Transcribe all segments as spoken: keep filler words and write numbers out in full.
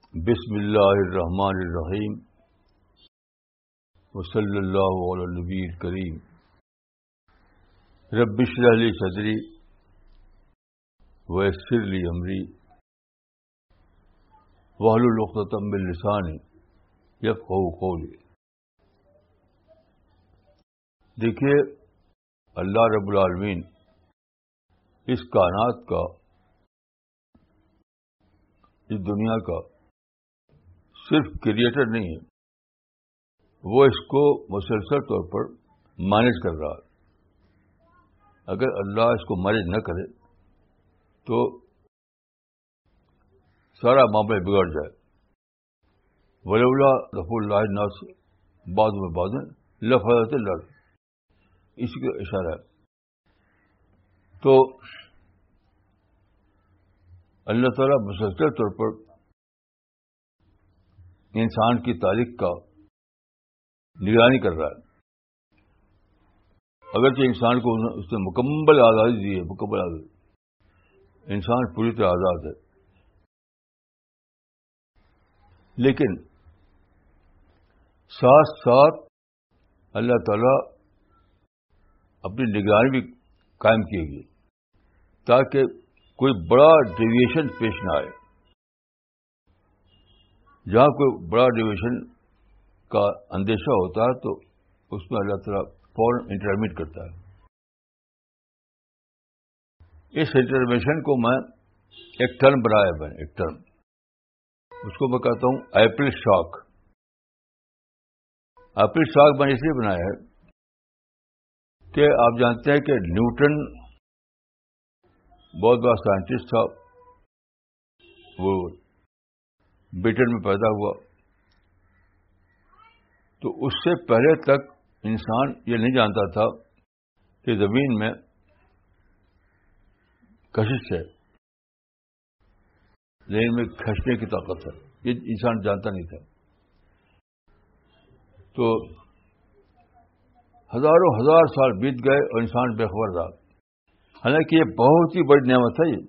بسم اللہ الرحمن الرحیم وصلی اللہ علی النبی الکریم رب اشرح لی صدری ویسر لی امری واحلل عقدۃ من لسانی یفقہوا قولی. دیکھیے، اللہ رب العالمین اس کائنات کا، اس دنیا کا صرف کریٹر نہیں ہے، وہ اس کو مسلسل طور پر مینیج کر رہا ہے. اگر اللہ اس کو مینیج نہ کرے تو سارا معاملہ بگڑ جائے. ولولا دفع اللہ الناس بعضهم ببعض لفسدت الارض، اسی کا اشارہ ہے. تو اللہ تعالیٰ مسلسل طور پر انسان کی تاریخ کا نگرانی کر رہا ہے. اگرچہ انسان کو اس نے مکمل آزادی دی ہے، مکمل آزادی، انسان پوری طرح آزاد ہے، لیکن ساتھ ساتھ اللہ تعالیٰ اپنی نگرانی بھی قائم کی گئی تاکہ کوئی بڑا ڈیویشن پیش نہ آئے. جہاں کوئی بڑا ڈیویشن کا اندیشہ ہوتا ہے تو اس میں اللہ تعالیٰ فوراً انٹرمینٹ کرتا ہے. اس انٹرمینشن کو میں ایک ٹرم بنایا میں ایک ٹرم اس کو میں کہتا ہوں ایپل شاک. ایپل شاک میں نے اس لیے بنایا ہے کہ آپ جانتے ہیں کہ نیوٹن بہت بڑا سائنٹسٹ تھا. وہ برٹن میں پیدا ہوا، تو اس سے پہلے تک انسان یہ نہیں جانتا تھا کہ زمین میں کشش ہے، زمین میں کھنسنے کی طاقت ہے، یہ انسان جانتا نہیں تھا. تو ہزاروں ہزار سال بیت گئے اور انسان بے خبر رہا. حالانکہ یہ بہت ہی بڑی نعمت ہے. یہ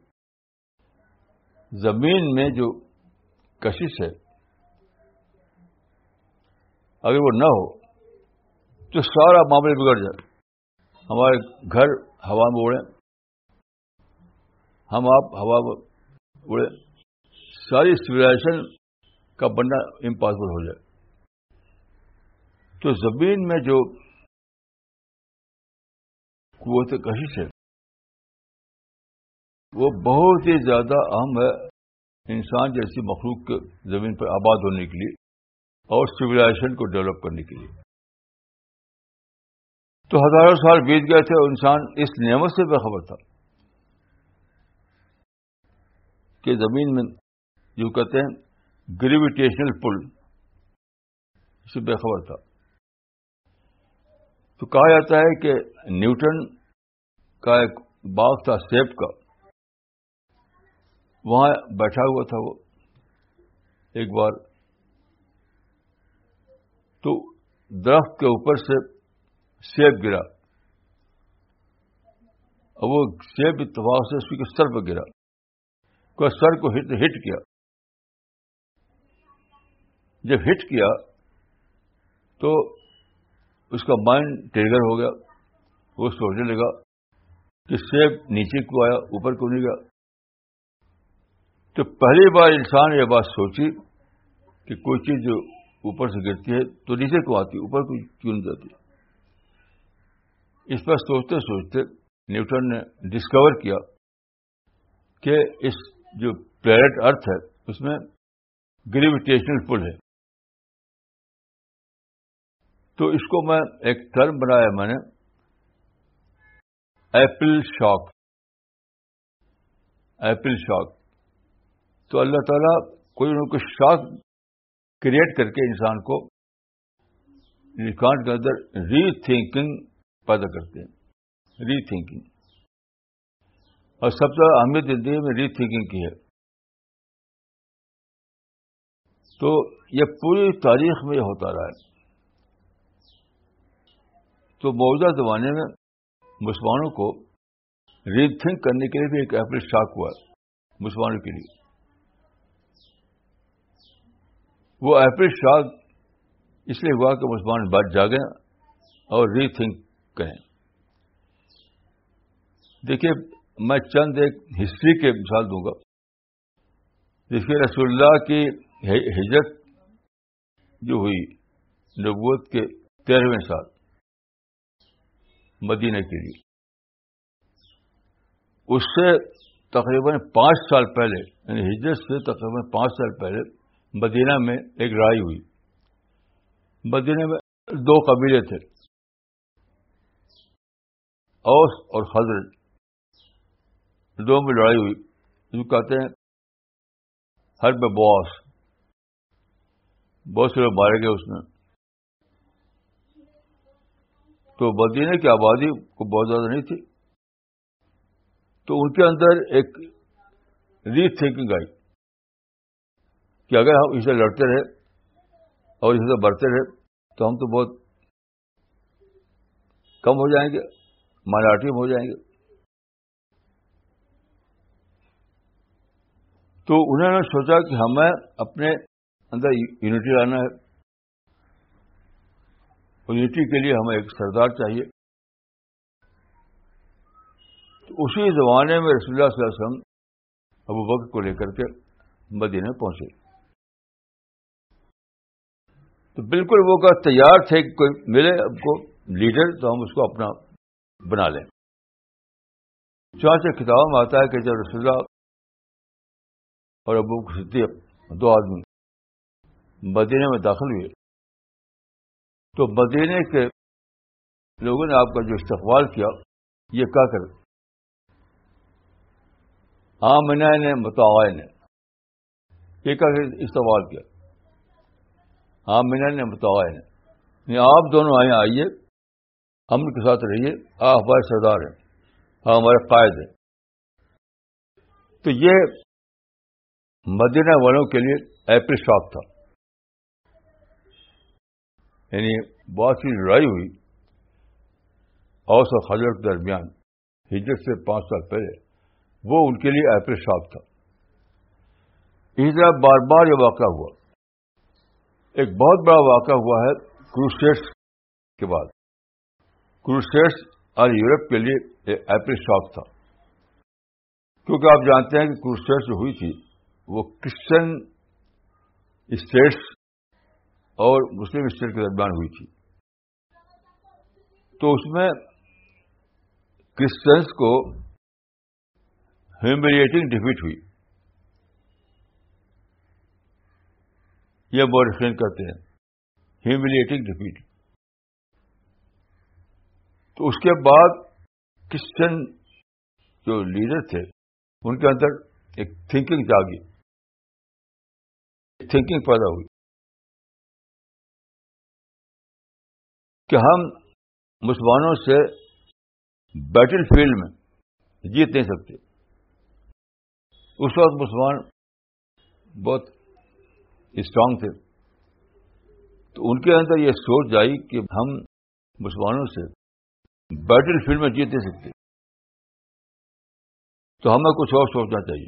زمین میں جو کشش ہے، اگر وہ نہ ہو تو سارا معاملہ بگڑ جائے. ہمارے گھر ہوا میں اڑے، ہم آپ ہوا میں اڑے، ساری سویلائزیشن کا بننا امپاسبل ہو جائے. تو زمین میں جو قوت کشش ہے وہ بہت ہی زیادہ اہم ہے انسان جیسی مخلوق کے زمین پر آباد ہونے کے لیے اور سویلائزیشن کو ڈیولپ کرنے کے لیے. تو ہزاروں سال بیت گئے تھے اور انسان اس نعمت سے بے خبر تھا کہ زمین میں جو کہتے ہیں گریویٹیشنل پل، اس سے بے خبر تھا. تو کہا جاتا ہے کہ نیوٹن کا ایک باغ تھا سیب کا، وہاں بیٹھا ہوا تھا وہ ایک بار، تو درخت کے اوپر سے سیب گرا اور وہ سیب اتفاق سے اس کے سر پہ گرا، کوئی سر کو ہٹ ہٹ کیا. جب ہٹ کیا تو اس کا مائنڈ ٹریگر ہو گیا. وہ سوچنے لگا کہ سیب نیچے کو آیا، اوپر کو نہیں گیا. تو پہلی بار انسان یہ بات سوچی کہ کوئی چیز جو اوپر سے گرتی ہے تو نیچے کو آتی، اوپر کو کیوں نہیں جاتی. اس پر سوچتے سوچتے نیوٹن نے ڈسکور کیا کہ اس جو پلینٹ ارتھ ہے اس میں گریویٹیشنل پل ہے. تو اس کو میں ایک ٹرم بنایا میں نے ایپل شاک. Apple shock. تو اللہ تعالیٰ کوئی نہ کوئی شاک کریٹ کر کے انسان کو انسان کے اندر ری تھنکنگ پیدا کرتے ہیں. ری تھنکنگ، اور سب سے اہمیت زندگی میں ری تھنکنگ کی ہے. تو یہ پوری تاریخ میں یہ ہوتا رہا ہے. تو موجودہ زمانے میں مسلمانوں کو ری تھنک کرنے کے لیے بھی ایک ایپل شاک ہوا ہے مسلمانوں کے لیے. وہ اپریل شاک اس لیے ہوا کہ مسلمان بات جاگیں اور ری تھنک کریں. دیکھیے میں چند ایک ہسٹری کے مثال دوں گا. دیکھیے رسول اللہ کی ہجرت جو ہوئی نبوت کے تیرہویں سال مدینہ کے لیے، اس سے تقریباً پانچ سال پہلے، یعنی ہجرت سے تقریباً پانچ سال پہلے مدینہ میں ایک لڑائی ہوئی. مدینہ میں دو قبیلے تھے، اوس اور خزرج. دو میں لڑائی ہوئی، جو کہتے ہیں حرب بواس. بہت سے لوگ مارے گئے اس میں. تو مدینے کی آبادی کو بہت زیادہ نہیں تھی، تو ان کے اندر ایک ری تھنکنگ آئی کہ اگر ہم اسے لڑتے رہے اور اسے بڑھتے رہے تو ہم تو بہت کم ہو جائیں گے، مائنارٹی میں ہو جائیں گے. تو انہوں نے سوچا کہ ہمیں اپنے اندر یونٹی لانا ہے، اور یونٹی کے لیے ہمیں ایک سردار چاہیے. تو اسی زمانے میں رسول اللہ صلی اللہ علیہ وسلم ابو بکر کو لے کر کے مدینہ پہنچے. تو بالکل وہ کا تیار تھے کہ کوئی ملے اب کو لیڈر تو ہم اس کو اپنا بنا لیں. چانچہ کتاب میں آتا ہے کہ جب رسول اللہ اور ابو بکر صدیق دو آدمی مدینے میں داخل ہوئے تو مدینے کے لوگوں نے آپ کا جو استقبال کیا یہ کہا کر آمنا نے متعین نے یہ کہا کہ استقبال کیا. آمنا نے متعین نے آپ دونوں آئیں، آئیے امن کے ساتھ رہیے، آپ ہمارے سردار ہیں، آپ ہمارے قائد ہیں. تو یہ مدینہ والوں کے لیے اپریل شاک تھا. یعنی بہت سی لڑائی ہوئی اوس اور خزرج کے درمیان ہجرت سے پانچ سال پہلے، وہ ان کے لیے اپریل شاک تھا. اسی طرح بار بار یہ واقعہ ہوا. ایک بہت بڑا واقعہ ہوا ہے کروسیڈز کے بعد. کروسیڈز اور یورپ کے لیے اپریل شاک تھا، کیونکہ آپ جانتے ہیں کہ کروسیڈز جو ہوئی تھی وہ کرسچن اسٹیٹس اور مسلم اسٹیٹ کے درمیان ہوئی تھی. تو اس میں کرسچنس کو ہیوملیٹنگ ڈیفیٹ ہوئی. یہ مورخین کہتے ہیں ہیوملیٹنگ ڈیفیٹ. تو اس کے بعد کرسچن جو لیڈر تھے ان کے اندر ایک تھنکنگ جاگی، تھنکنگ پیدا ہوئی کہ ہم مسلمانوں سے بیٹل فیلڈ میں جیت نہیں سکتے. اس وقت مسلمان بہت اسٹرانگ تھے، تو ان کے اندر یہ سوچ آئی کہ ہم مسلمانوں سے بیٹل فیلڈ میں جیت نہیں سکتے، تو ہمیں کچھ اور سوچنا چاہیے.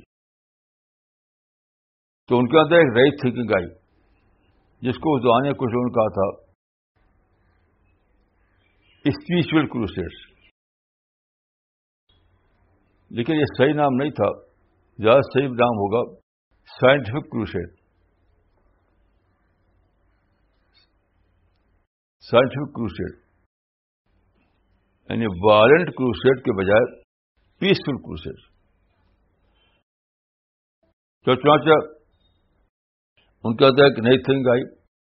تو ان کے اندر ایک نئی تھنکنگ آئی جس کو اس زمانے کچھ لوگوں نے کہا تھا اسپریچول کروسیڈز. لیکن یہ صحیح نام نہیں تھا، زیادہ صحیح نام ہوگا سائنٹیفک کروسیڈ. سائنٹیفک کروسیڈ یعنی وائلنٹ کروسیڈ کے بجائے پیسفل کروسیڈ. تو چنانچہ ان کے اندر ایک نئی تھنگ آئی،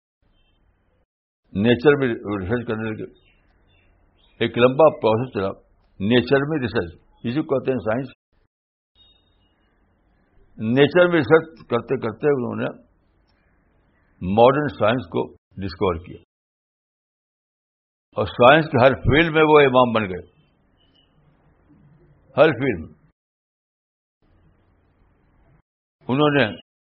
نیچر میں ریسرچ کرنے لگے. ایک لمبا پروسیس چلا نیچر میں ریسرچ، جسے کہتے ہیں سائنس. نیچر میں ریسرچ کرتے کرتے انہوں نے ماڈرن سائنس کو ڈسکور کیا، اور سائنس کے ہر فیلڈ میں وہ امام بن گئے. ہر فیلڈ میں انہوں نے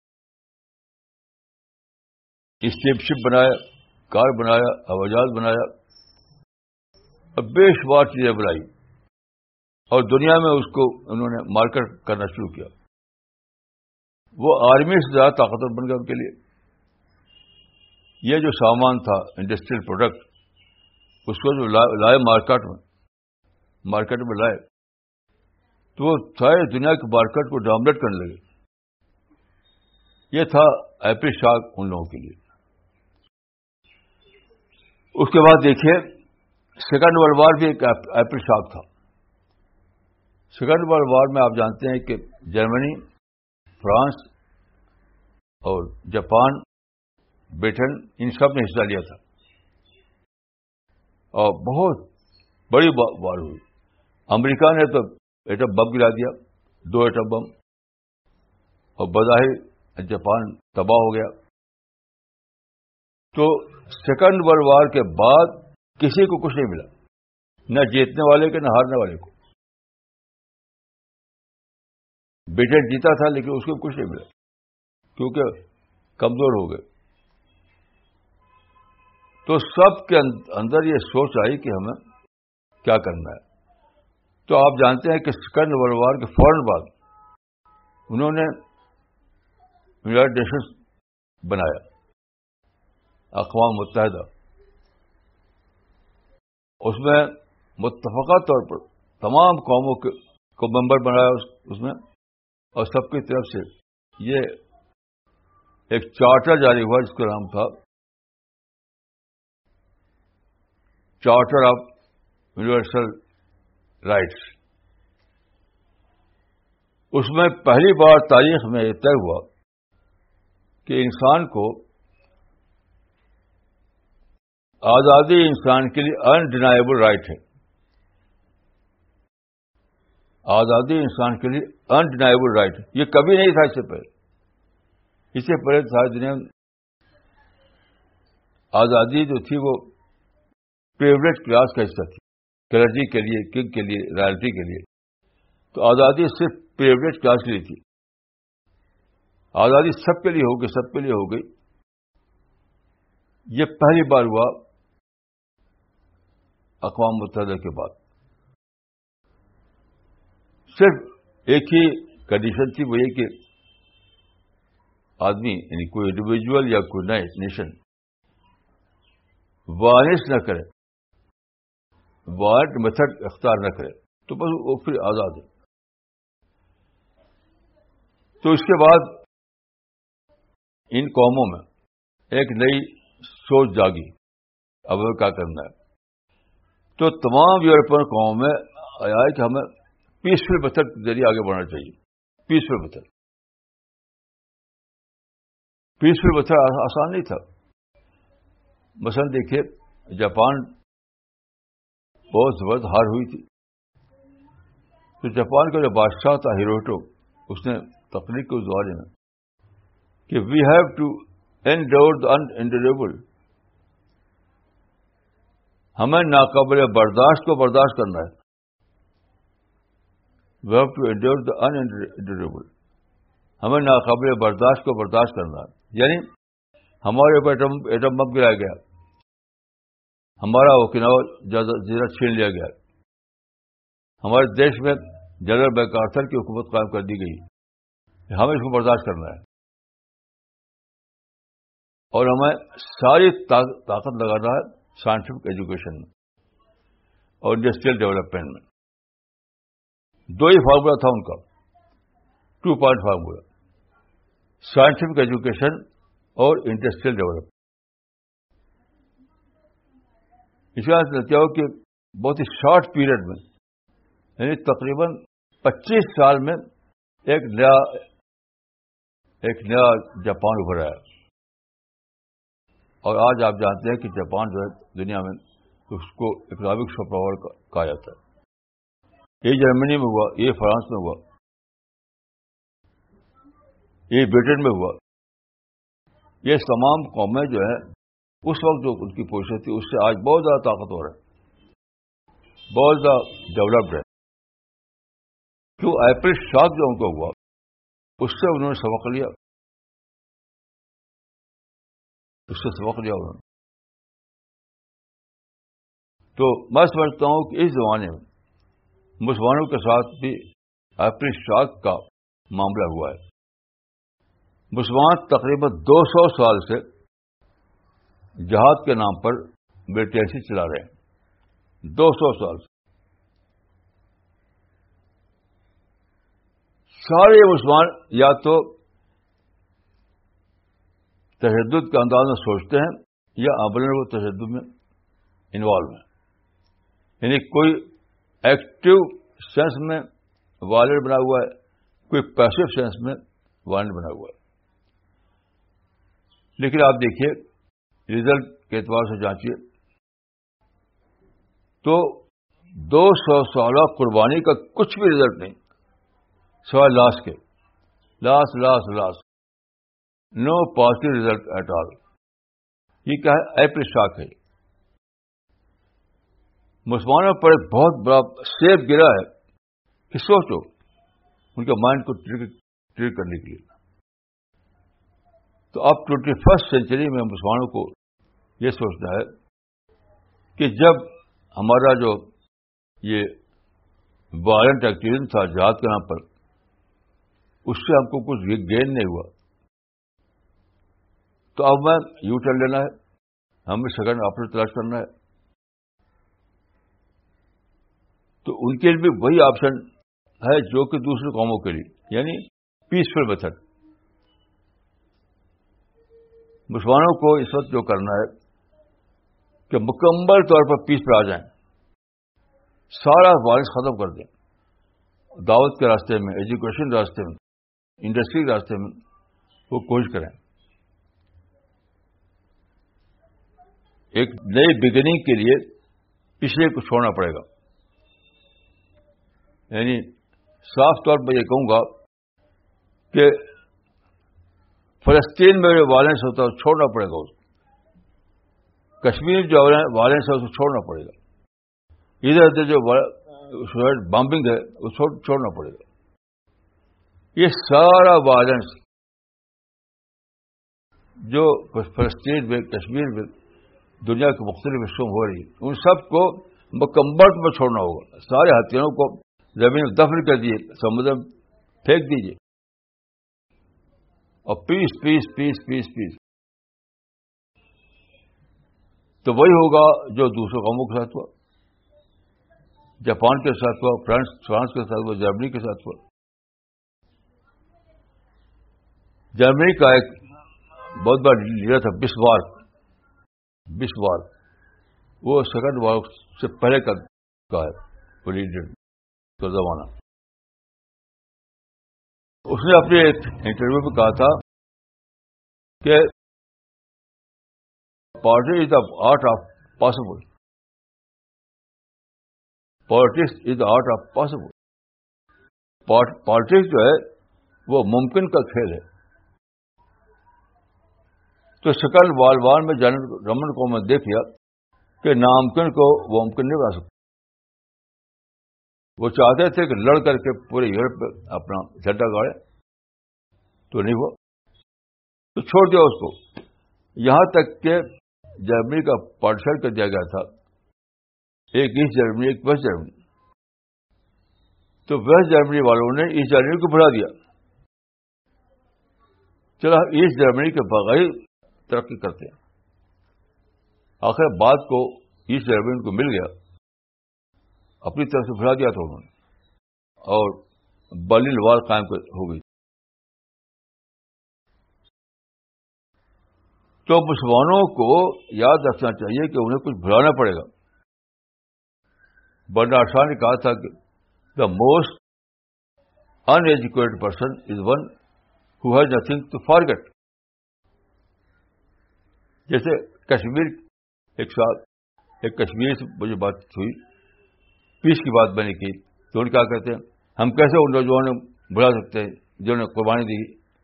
اسٹیپ شپ بنایا، کار بنایا، ہوائی جہاز بنایا، اور بے شمار چیزیں بنائی، اور دنیا میں اس کو انہوں نے مارکیٹ کرنا شروع کیا. وہ آرمی سے زیادہ طاقتور بن گیا ان کے لیے. یہ جو سامان تھا انڈسٹریل پروڈکٹ، اس کو جو لائے مارکیٹ میں مارکیٹ میں لائے تو وہ سارے دنیا کے مارکیٹ کو ڈومینیٹ کرنے لگے. یہ تھا ایپل شاک ان لوگوں کے لیے. اس کے بعد دیکھیے سیکنڈ ورلڈ وار بھی ایک ایپل شاک تھا. سیکنڈ ورلڈ وار میں آپ جانتے ہیں کہ جرمنی، فرانس اور جاپان، برٹن، ان سب نے حصہ لیا تھا اور بہت بڑی وار ہوئی. امریکہ نے تو ایٹم بم گرا دیا، دو ایٹم بم، اور بظاہر جاپان تباہ ہو گیا. تو سیکنڈ ورلڈ وار کے بعد کسی کو کچھ نہیں ملا، نہ جیتنے والے کے نہ ہارنے والے کو. برٹن جیتا تھا لیکن اس کو کچھ نہیں ملا کیونکہ کمزور ہو گئے. تو سب کے اندر یہ سوچ آئی کہ ہمیں کیا کرنا ہے. تو آپ جانتے ہیں کہ سیکنڈ ورلڈ وار کے فوراً بعد انہوں نے یونائیٹڈ نیشنز بنایا، اقوام متحدہ. اس میں متفقہ طور پر تمام قوموں کو ممبر بنایا اس میں، اور سب کی طرف سے یہ ایک چارٹر جاری ہوا جس کا نام تھا چارٹر آف یونیورسل رائٹس. اس میں پہلی بار تاریخ میں یہ طے ہوا کہ انسان کو آزادی انسان کے لیے انڈینائبل رائٹ ہے. آزادی انسان کے لیے انڈینائبل رائٹ ہے. یہ کبھی نہیں تھا اس سے پہلے. اس سے پہلے ساری دنیا میں آزادی جو تھی وہ پریویلیج کلاس کا حصہ تھی، کلرجی کے لیے، کنگ کے لیے، رائلٹی کے لیے. تو آزادی صرف پریویلیج کلاس کے لیے تھی. آزادی سب کے لیے ہو گئی، سب کے لیے ہو گئی. یہ پہلی بار ہوا اقوام متحدہ کے بعد. صرف ایک ہی کنڈیشن تھی، وہ یہ کہ آدمی یعنی کوئی انڈیویجول یا کوئی نئے نیشن وائلنس نہ کرے، وائلنٹ میتھڈ اختیار نہ کرے، تو بس وہ پھر آزاد ہے. تو اس کے بعد ان قوموں میں ایک نئی سوچ جاگی، اب ہمیں کیا کرنا ہے. تو تمام یورپین قوموں میں آیا ہے کہ ہمیں پیسفل میتھڈ کے ذریعے آگے بڑھنا چاہیے. پیسفل میتھڈ پیسفل میتھڈ آسان نہیں تھا. مثلا دیکھیے جاپان بہت زبردست ہار ہوئی تھی. تو جاپان کا جو بادشاہ تھا ہیروٹو، اس نے تقریر کے اس زمانے میں کہ we have to endure the unendurable, ہمیں ناقابل برداشت کو برداشت کرنا ہے. We have to endure the unendurable, ہمیں ناقابل برداشت کو برداشت کرنا ہے. یعنی ہمارے اوپر ایٹم بم گرایا گیا، ہمارا اوکیناوا جزیرہ چھین لیا گیا، ہمارے دیش میں جنرل میکارتھر کی حکومت قائم کر دی گئی. ہمیں اس کو برداشت کرنا ہے اور ہمیں ساری طاقت لگانا ہے سائنٹیفک ایجوکیشن میں اور انڈسٹریل ڈیولپمنٹ میں. دو ہی فارمولا تھا ان کا، two point formula, scientific education اور انڈسٹریل ڈیولپمنٹ. اس کا نتیجہ ہو کہ بہت ہی شارٹ پیریڈ میں، یعنی تقریباً پچیس سال میں ایک نیا ایک نیا جاپان ابھر آیا. اور آج آپ جانتے ہیں کہ جاپان جو ہے دنیا میں اس کو اکنامک سپر پاور کہا جاتا ہے. یہ جرمنی میں ہوا، یہ فرانس میں ہوا، یہ برٹن میں ہوا. یہ تمام قومیں جو ہے اس وقت جو ان کی پوزیشن تھی اس سے آج بہت زیادہ طاقتور ہے، بہت زیادہ ڈیولپڈ ہے. کیوں؟ ایپل شاک جو ان کو ہوا اس سے انہوں نے سبق لیا، اس سے سبق لیا انہوں نے. تو میں سمجھتا ہوں کہ اس زمانے میں مسلمانوں کے ساتھ بھی ایپل شاک کا معاملہ ہوا ہے. مسلمان تقریباً دو سو سال سے جہاد کے نام پر ملٹنسی چلا رہے ہیں دو سو سال سے. سارے مسلمان یا تو تشدد کے انداز میں سوچتے ہیں یا عملاً وہ تشدد میں انوالو ہیں. یعنی کوئی ایکٹیو سینس میں وائلنٹ بنا ہوا ہے, کوئی پیسو سینس میں وائلنٹ بنا ہوا ہے. لیکن آپ دیکھیے رزلٹ کے اعتبار سے جانچیے تو دو سو سالہ قربانی کا کچھ بھی رزلٹ نہیں سوائے لاس کے. Loss loss loss no positive result at all. یہ کیا ہے؟ ایپل شاک ہے. مسلمانوں پر ایک بہت بڑا سیب گرا ہے کہ سوچو ان کے مائنڈ کو ٹریٹ کرنے کے لیے. تو اب ٹوینٹی فرسٹ سینچری میں مسلمانوں کو یہ سوچنا ہے کہ جب ہمارا جو یہ وائلنٹ ایکٹیویزم تھا جہاد کے نام پر, اس سے ہم کو کچھ گین نہیں ہوا, تو اب میں یو ٹرن لینا ہے, ہمیں سیکنڈ آپشن تلاش کرنا ہے. تو ان کے لیے بھی وہی آپشن ہے جو کہ دوسرے قوموں کے لیے, یعنی پیسفل میتھڈ. مسلمانوں کو اس وقت جو کرنا ہے کہ مکمل طور پر پیس پر آ جائیں, سارا وائلنس ختم کر دیں. دعوت کے راستے میں, ایجوکیشن کے راستے میں, انڈسٹری کے راستے میں وہ کوشش کریں. ایک نئی بگننگ کے لیے پچھلے کو چھوڑنا پڑے گا. یعنی صاف طور پر یہ کہوں گا کہ فلسطین میں جو وائلنس ہوتا ہے چھوڑنا پڑے گا. اس کشمیر جو وائلنس ہے اس کو چھوڑنا پڑے گا. ادھر ادھر جو سوسائڈ بامبنگ ہے وہ چھوڑنا پڑے گا. یہ سارا وائلنس جو فلسطین میں, کشمیر میں, دنیا کے مختلف حصوں میں ہو رہی ہے, ان سب کو مکمل میں چھوڑنا ہوگا. سارے ہتھیاروں کو زمین میں دفن کر دیجیے, سمندر میں پھینک دیجیے, اور پیس پیس پیس پیس پیس. تو وہی ہوگا جو دوسرے قوموں کے ساتھ ہوا, جاپان کے ساتھ ہوا, فرانس فرانس کے ساتھ ہوا, جرمنی کے ساتھ ہوا. جرمنی کا ایک بہت بڑا لیڈر تھا بسمارک. بسمارک وہ سیکنڈ وار سے پہلے کا ہے وہ لیڈر کا زمانہ. اس نے اپنے ایک انٹرویو میں کہا تھا کہ politics is the art of possible. Politics is the art of possible. Politics جو ہے وہ ممکن کا کھیل ہے. تو شکل والوان میں جنرل رمن کو میں دیکھ لیا کہ ناممکن کو وہ ممکن نہیں بنا سکتا. وہ چاہتے تھے کہ لڑ کر کے پورے یورپ پہ اپنا جھنڈا گاڑے, تو نہیں ہوا, تو چھوڑ دیا اس کو. یہاں تک کہ جرمنی کا پارٹیشن کر دیا گیا تھا, ایک ایسٹ جرمنی ایک ویسٹ جرمنی. تو ویسٹ جرمنی والوں نے ایسٹ جرمنی کو بڑھا دیا. چلا ایسٹ جرمنی کے بغیر ترقی کرتے ہیں. آخر بعد کو ایسٹ جرمنی کو مل گیا, اپنی طرف سے بڑھا دیا تھا انہوں نے, اور برلن وال قائم ہو گئی. تو مسلمانوں کو یاد رکھنا چاہیے کہ انہیں کچھ بھلانا پڑے گا. برنارڈ شاہ نے کہا تھا کہ the most uneducated person is one who has nothing to forget. جیسے کشمیر, ایک سال ایک کشمیر سے مجھے بات ہوئی, پیس کی بات میں نے کی, تو ان کیا کہتے ہیں, ہم کیسے ان نوجوانوں بلا سکتے ہیں جنہوں نے قربانی دی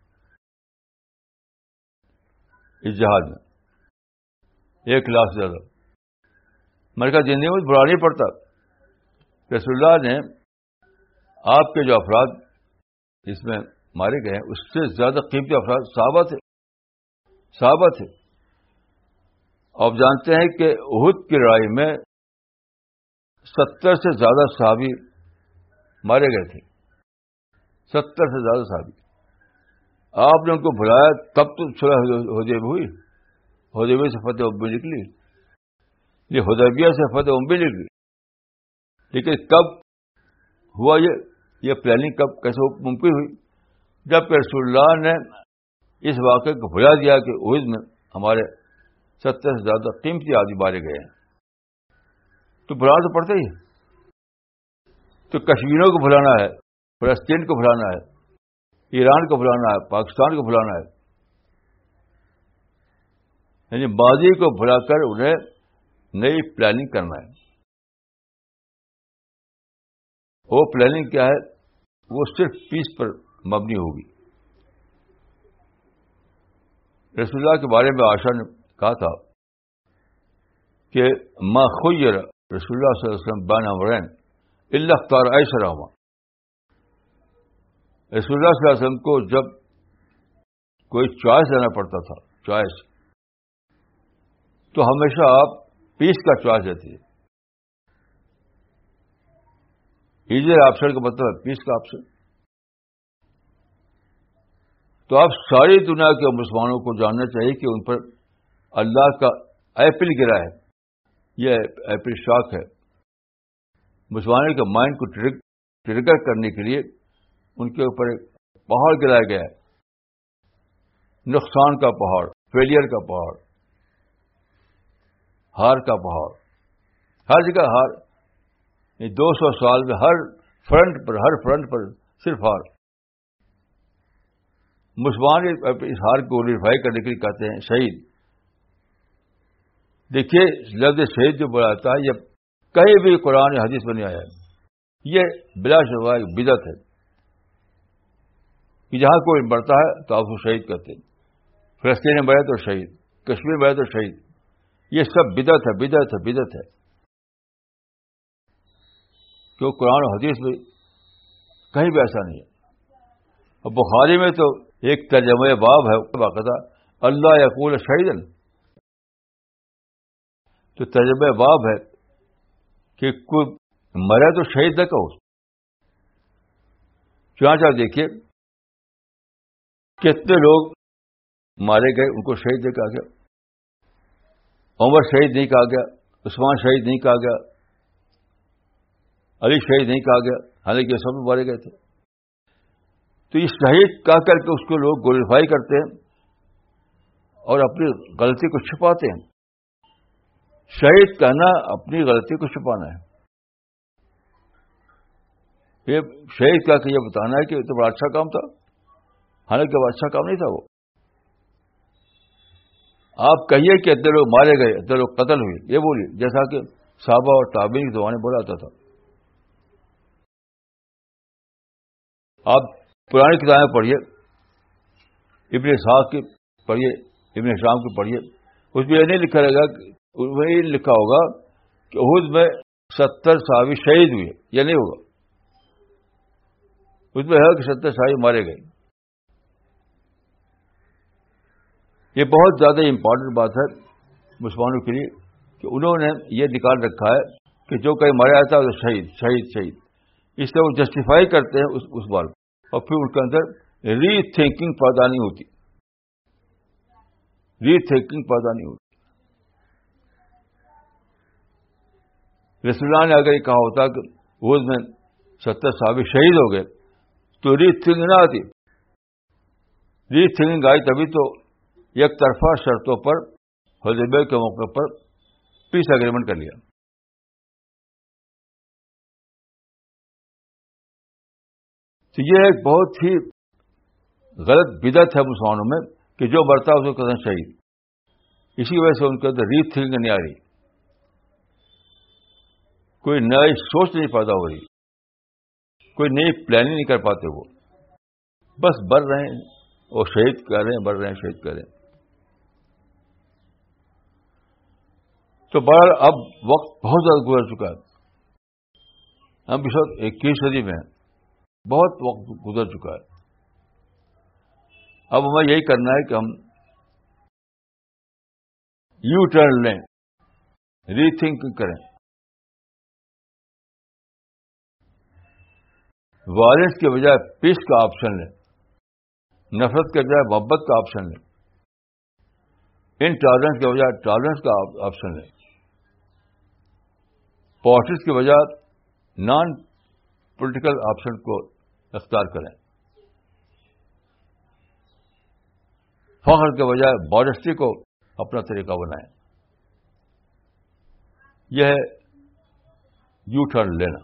اس جہاد میں, ایک لاکھ سے زیادہ. میں نے کہا زندگی میں بڑا نہیں پڑتا. رسول اللہ نے آپ کے جو افراد اس میں مارے گئے ہیں اس سے زیادہ قیمتی افراد صحابہ تھے. صحابہ تھے. آپ جانتے ہیں کہ احد کی لڑائی میں ستر سے زیادہ صحابی مارے گئے تھے. ستر سے زیادہ صحابی. آپ نے ان کو بلایا تب تو صلح حدیبیہ ہوئی. حدیبیہ سے فتح مبین نکلی, یہ حدیبیہ سے فتح مبین نکلی, لیکن کب ہوا یہ یہ پلاننگ کب کیسے ممکن ہوئی؟ جب کہ رسول اللہ نے اس واقعے کو بھلا دیا کہ احد میں ہمارے ستر سے زیادہ قیمتی آدمی مارے گئے ہیں, تو بھلانا تو پڑتا ہی ہے. تو کشمیریوں کو بھلانا ہے, فلسطین کو بھلانا ہے, ایران کو بھلانا ہے, پاکستان کو بھلانا ہے, یعنی ماضی کو بھلا کر انہیں نئی پلاننگ کرنا ہے. وہ پلاننگ کیا ہے؟ وہ صرف پیس پر مبنی ہوگی. رسول اللہ کے بارے میں عائشہ نے کہا تھا کہ ما خیر رسول اللہ صلی اللہ علیہ وسلم بین امرین الا اختار ایسرہما. رسول اللہ صلی اللہ علیہ وسلم کو جب کوئی چوائس لینا پڑتا تھا, چوائس, تو ہمیشہ آپ پیس کا چوائس دیتے. ایزر آپشن کا مطلب ہے پیس کا آپشن. تو آپ ساری دنیا کے مسلمانوں کو جاننا چاہیے کہ ان پر اللہ کا ایپل گرا ہے, یہ ایپل شاک ہے. مسلمانوں کے مائنڈ کو ٹریگر کرنے کے لیے ان کے اوپر ایک پہاڑ گرایا گیا ہے, نقصان کا پہاڑ, فیلئر کا پہاڑ, ہار کا پہاڑ, ہر جگہ ہار. دو سو سال میں ہر فرنٹ پر ہر فرنٹ پر صرف ہار. مسلمان اس ہار کو ریفائی کرنے کے لیے کہتے ہیں شہید. دیکھیے لفظ شہید جو بولاتا ہے یہ کہیں بھی قرآن حدیث میں نہیں آیا ہے. یہ بلا شبہ بدعت ہے کہ جہاں کوئی مرتا ہے تو آپ کو شہید کہتے ہیں. فلسطین میں مرے تو شہید, کشمیر میں مرے تو شہید. یہ سب بدعت ہے, بدعت ہے, بدعت ہے. کیوں قرآن و حدیث میں کہیں بھی ایسا نہیں ہے. اور بخاری میں تو ایک ترجمہ باب ہے باقاعدہ, اللہ یقول شہیدن. تو ترجمہ باب ہے کہ کوئی مرے تو شہید نہ کہو. چنانچہ دیکھیے کتنے لوگ مارے گئے, ان کو شہید نہیں کہا گیا. عمر شہید نہیں کہا گیا, عثمان شہید نہیں کہا گیا, علی شہید نہیں کہا گیا, حالانکہ یہ سب مارے گئے تھے. تو یہ شہید کہہ کر کے اس کو لوگ گلوریفائی کرتے ہیں اور اپنی غلطی کو چھپاتے ہیں. شہید کہنا اپنی غلطی کو چھپانا ہے. یہ شہید کہہ کے یہ بتانا ہے کہ یہ تو بڑا اچھا کام تھا, حالانکہ وہ اچھا کام نہیں تھا. وہ آپ کہیے کہ اتنے لوگ مارے گئے, اتنے لوگ قتل ہوئے, یہ بولیے, جیسا کہ صحابہ اور تابعین کے زمانے بولا جاتا تھا. آپ پرانی کتابیں پڑھیے, ابن اسحاق کی پڑھیے, ابن شام کی پڑھیے, اس میں یہ نہیں لکھا رہے گا, اس میں یہ لکھا ہوگا کہ احد میں ستر صحابی شہید ہوئے, یہ نہیں ہوگا. اس میں ہے کہ ستر صحابی مارے گئے. یہ بہت زیادہ امپورٹنٹ بات ہے مسلمانوں کے لیے کہ انہوں نے یہ نکال رکھا ہے کہ جو کہیں مارا جاتا ہے تو شہید شہید شہید. اس سے وہ جسٹیفائی کرتے ہیں اس اس بات, اور پھر ان کے اندر ری تھنکنگ پیدا نہیں ہوتی, ری تھنکنگ پیدا نہیں ہوتی. رسول اللہ نے اگر یہ کہا ہوتا کہ احد میں ستر صحابی شہید ہو گئے تو ری تھنکنگ نہ آتی. ری تھنکنگ آئی تبھی تو ایک طرفہ شرطوں پر حدیبیہ کے موقع پر پیس اگریمنٹ کر لیا. تو یہ ایک بہت ہی غلط بدعت ہے مسلمانوں میں کہ جو مرتا ہے اس کو کہتے ہیں شہید. اسی وجہ سے ان کے اندر ری تھنکنگ نہیں آ رہی, کوئی نئی سوچ نہیں پیدا ہو رہی, کوئی نئی پلاننگ نہیں کر پاتے. وہ بس بڑھ رہے ہیں اور شہید کر رہے ہیں, بڑھ رہے ہیں, شہید کر رہے ہیں. تو بہرحال اب وقت بہت زیادہ گزر چکا ہے. ہم اس وقت اکیس صدی میں ہیں, بہت وقت گزر چکا ہے. اب ہمیں یہی کرنا ہے کہ ہم یو ٹرن لیں, ری تھنک کریں, وائلنس کے بجائے پیس کا آپشن لیں, نفرت کے بجائے محبت کا آپشن لیں, انٹالرنس کے بجائے ٹالرنس کا آپشن لیں. پالیٹکس کے بجائے نان پولیٹیکل آپشن کو اختیار کریں. فخر کے بجائے ماڈسٹی کو اپنا طریقہ بنائیں. یہ ہے یو ٹرن لینا.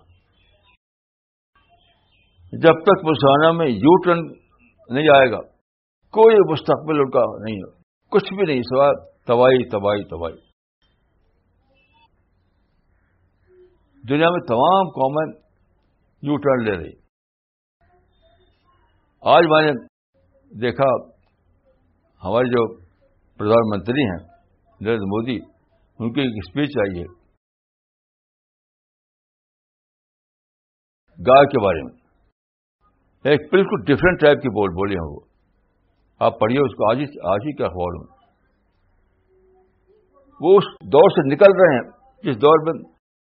جب تک مسلمانوں میں یو ٹرن نہیں آئے گا کوئی مستقبل ان کا نہیں ہے, کچھ بھی نہیں سوائے تباہی تباہی تباہی. دنیا میں تمام قومیں یو ٹرن لے رہی. آج میں نے دیکھا ہمارے جو پردھان منتری ہیں نریندر مودی, ان کی ایک اسپیچ آئی ہے گائے کے بارے میں. ایک بالکل ڈفرینٹ ٹائپ کی بول بولی ہیں وہ. آپ پڑھیے اس کو آج ہی آج ہی کے اخبار میں. وہ اس دور سے نکل رہے ہیں جس دور میں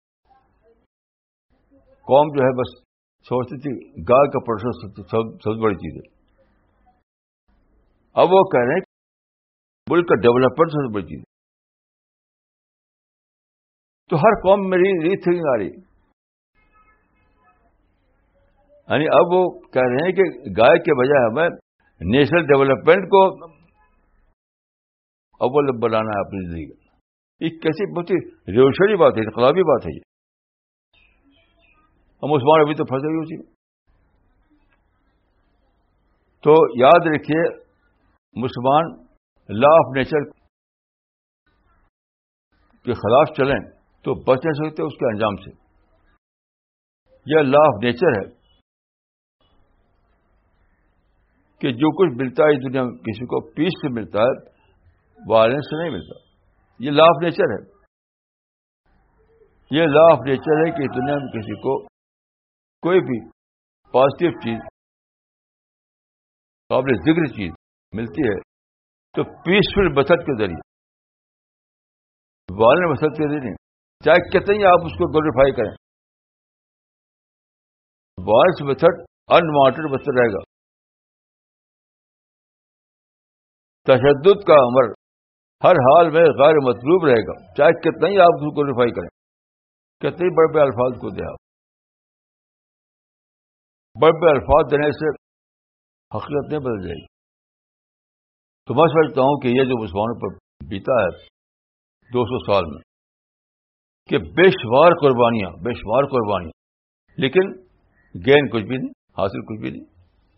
قوم جو ہے بس سوچتی تھی گائے کا پروڈکشن سب سب بڑی چیز ہے. اب وہ کہہ رہے ہیں ملک کا ڈیولپمنٹ سب سے بڑی چیز ہے. تو ہر قوم میں ری تھنکنگ آ رہی. یعنی اب وہ کہہ رہے ہیں کہ گائے کے بجائے ہمیں نیشنل ڈیولپمنٹ کو اول بنانا ہے اپنی زندگی. یہ کیسی بہت ہی ریولیوشنری بات ہے, انقلابی بات ہے یہ. ہم مسلمان ابھی تو پھنسے ہوئے اسی میں. تو یاد رکھیے مسلمان لا آف نیچر کے خلاف چلیں تو بچ نہیں سکتے اس کے انجام سے. یہ لا آف نیچر ہے کہ جو کچھ ملتا ہے اس دنیا میں کسی کو پیس سے ملتا ہے, وائلنس سے نہیں ملتا. یہ لا آف نیچر ہے. یہ لا آف نیچر ہے کہ دنیا میں کسی کو کوئی بھی پازیٹو چیز, قابل ذکر چیز ملتی ہے تو پیسفل میتھڈ کے ذریعے, وائلنٹ میتھڈ کے ذریعے نہیں. چاہے کتنے ہی آپ اس کو گلوریفائی کریں, وائلنس میتھڈ انوانٹڈ میتھڈ رہے گا. تشدد کا عمل ہر حال میں غیر مطلوب رہے گا, چاہے کتنا ہی آپ اس کو گلوریفائی کریں, کتنے ہی بڑے بڑے الفاظ کو دیں آپ. بڑے بڑے الفاظ دینے سے حقیقت نہیں بدل جائے گی. تو میں سمجھتا ہوں کہ یہ جو مسلمانوں پر بیتا ہے دو سو سال میں, کہ بے شمار قربانیاں بے شمار قربانیاں, لیکن گین کچھ بھی نہیں, حاصل کچھ بھی نہیں,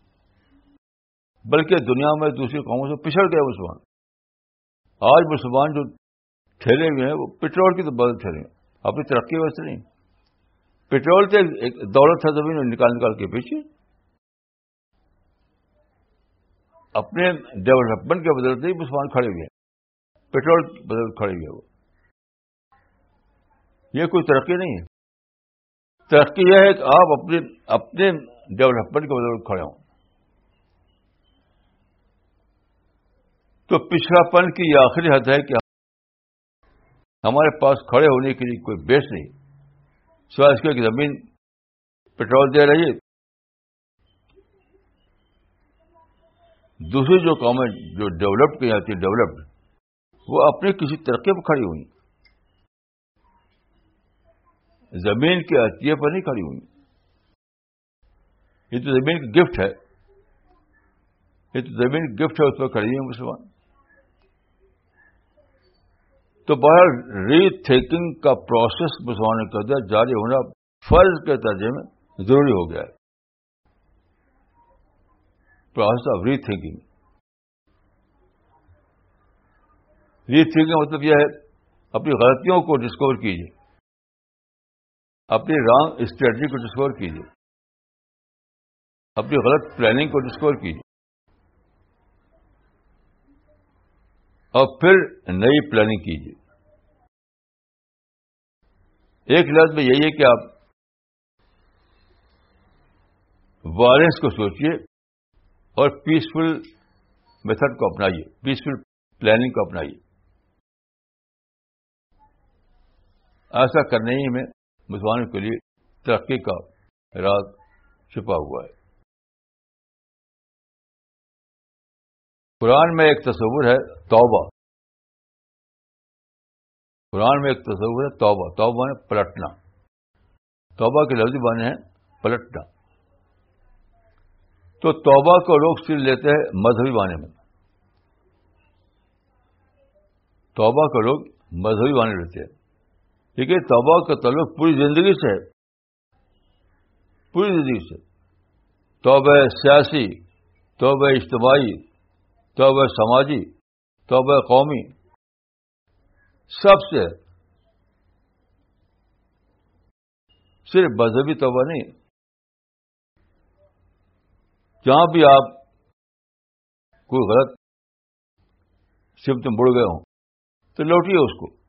بلکہ دنیا میں دوسری قوموں سے پچھڑ گئے مسلمان. آج مسلمان جو ٹھہرے ہوئے ہیں وہ پٹرول کی تو بدل ٹھہرے ہیں, اپنی ترقی ویسے نہیں. پٹرول سے ایک دولت ہے زمین نکال نکال کے بیچی, اپنے ڈیولپمنٹ کے بدلتے ہی مسلمان کھڑے ہوئے ہیں, پٹرول بدل کھڑے ہوئے. وہ یہ کوئی ترقی نہیں ہے. ترقی یہ ہے کہ آپ اپنے اپنے ڈیولپمنٹ کے بدل کھڑے ہوں. تو پچھڑا پن کی یہ آخری حد ہے کہ ہمارے پاس کھڑے ہونے کے لیے کوئی بیس نہیں, سوائے اس کے کہ زمین پٹرول دے رہی ہے. دوسری جو قومیں جو ڈیولپڈ کی جاتی ہے ڈیولپڈ, وہ اپنی کسی ترقی پر کھڑی ہوئی, زمین کے عطیے پر نہیں کھڑی ہوئی. یہ تو زمین کی گفٹ ہے, یہ تو زمین کی گفٹ ہے, اس پر کھڑی ہوئی مسلمان. تو بہرحال ری تھنکنگ کا پروسیس مسلمانوں کے اندر جاری ہونا فرض کے درجے میں ضروری ہو گیا ہے. Process of rethinking. Rethinking کا مطلب یہ ہے اپنی غلطیوں کو ڈسکور کیجیے, اپنی رانگ اسٹریٹجی کو ڈسکور کیجیے, اپنی غلط پلاننگ کو ڈسکور کیجیے, اور پھر نئی پلاننگ کیجیے. ایک لفظ میں یہی ہے کہ آپ وائلنس کو سوچیے اور پیسفل میتھڈ کو اپنائیے, پیسفل پلاننگ کو اپنائیے. ایسا کرنے ہی میں مسلمانوں کے لیے ترقی کا راز چھپا ہوا ہے. قرآن میں ایک تصور ہے توبہ. قرآن میں ایک تصور ہے توبہ. توبہ نے پلٹنا. توبہ کے لفظی معنی ہے پلٹنا. تو توبہ کو لوگ صرف لیتے ہیں مذہبی معنی میں. توبہ کو لوگ مذہبی معنی لیتے ہیں، لیکن توبہ کا تعلق پوری زندگی سے ہے. پوری زندگی سے. توبہ سیاسی، توبہ اجتماعی، توبہ سماجی، توبہ قومی، سب سے. صرف مذہبی توبہ نہیں. جہاں بھی آپ کوئی غلط سمت مڑ گئے ہوں تو لوٹیے اس کو.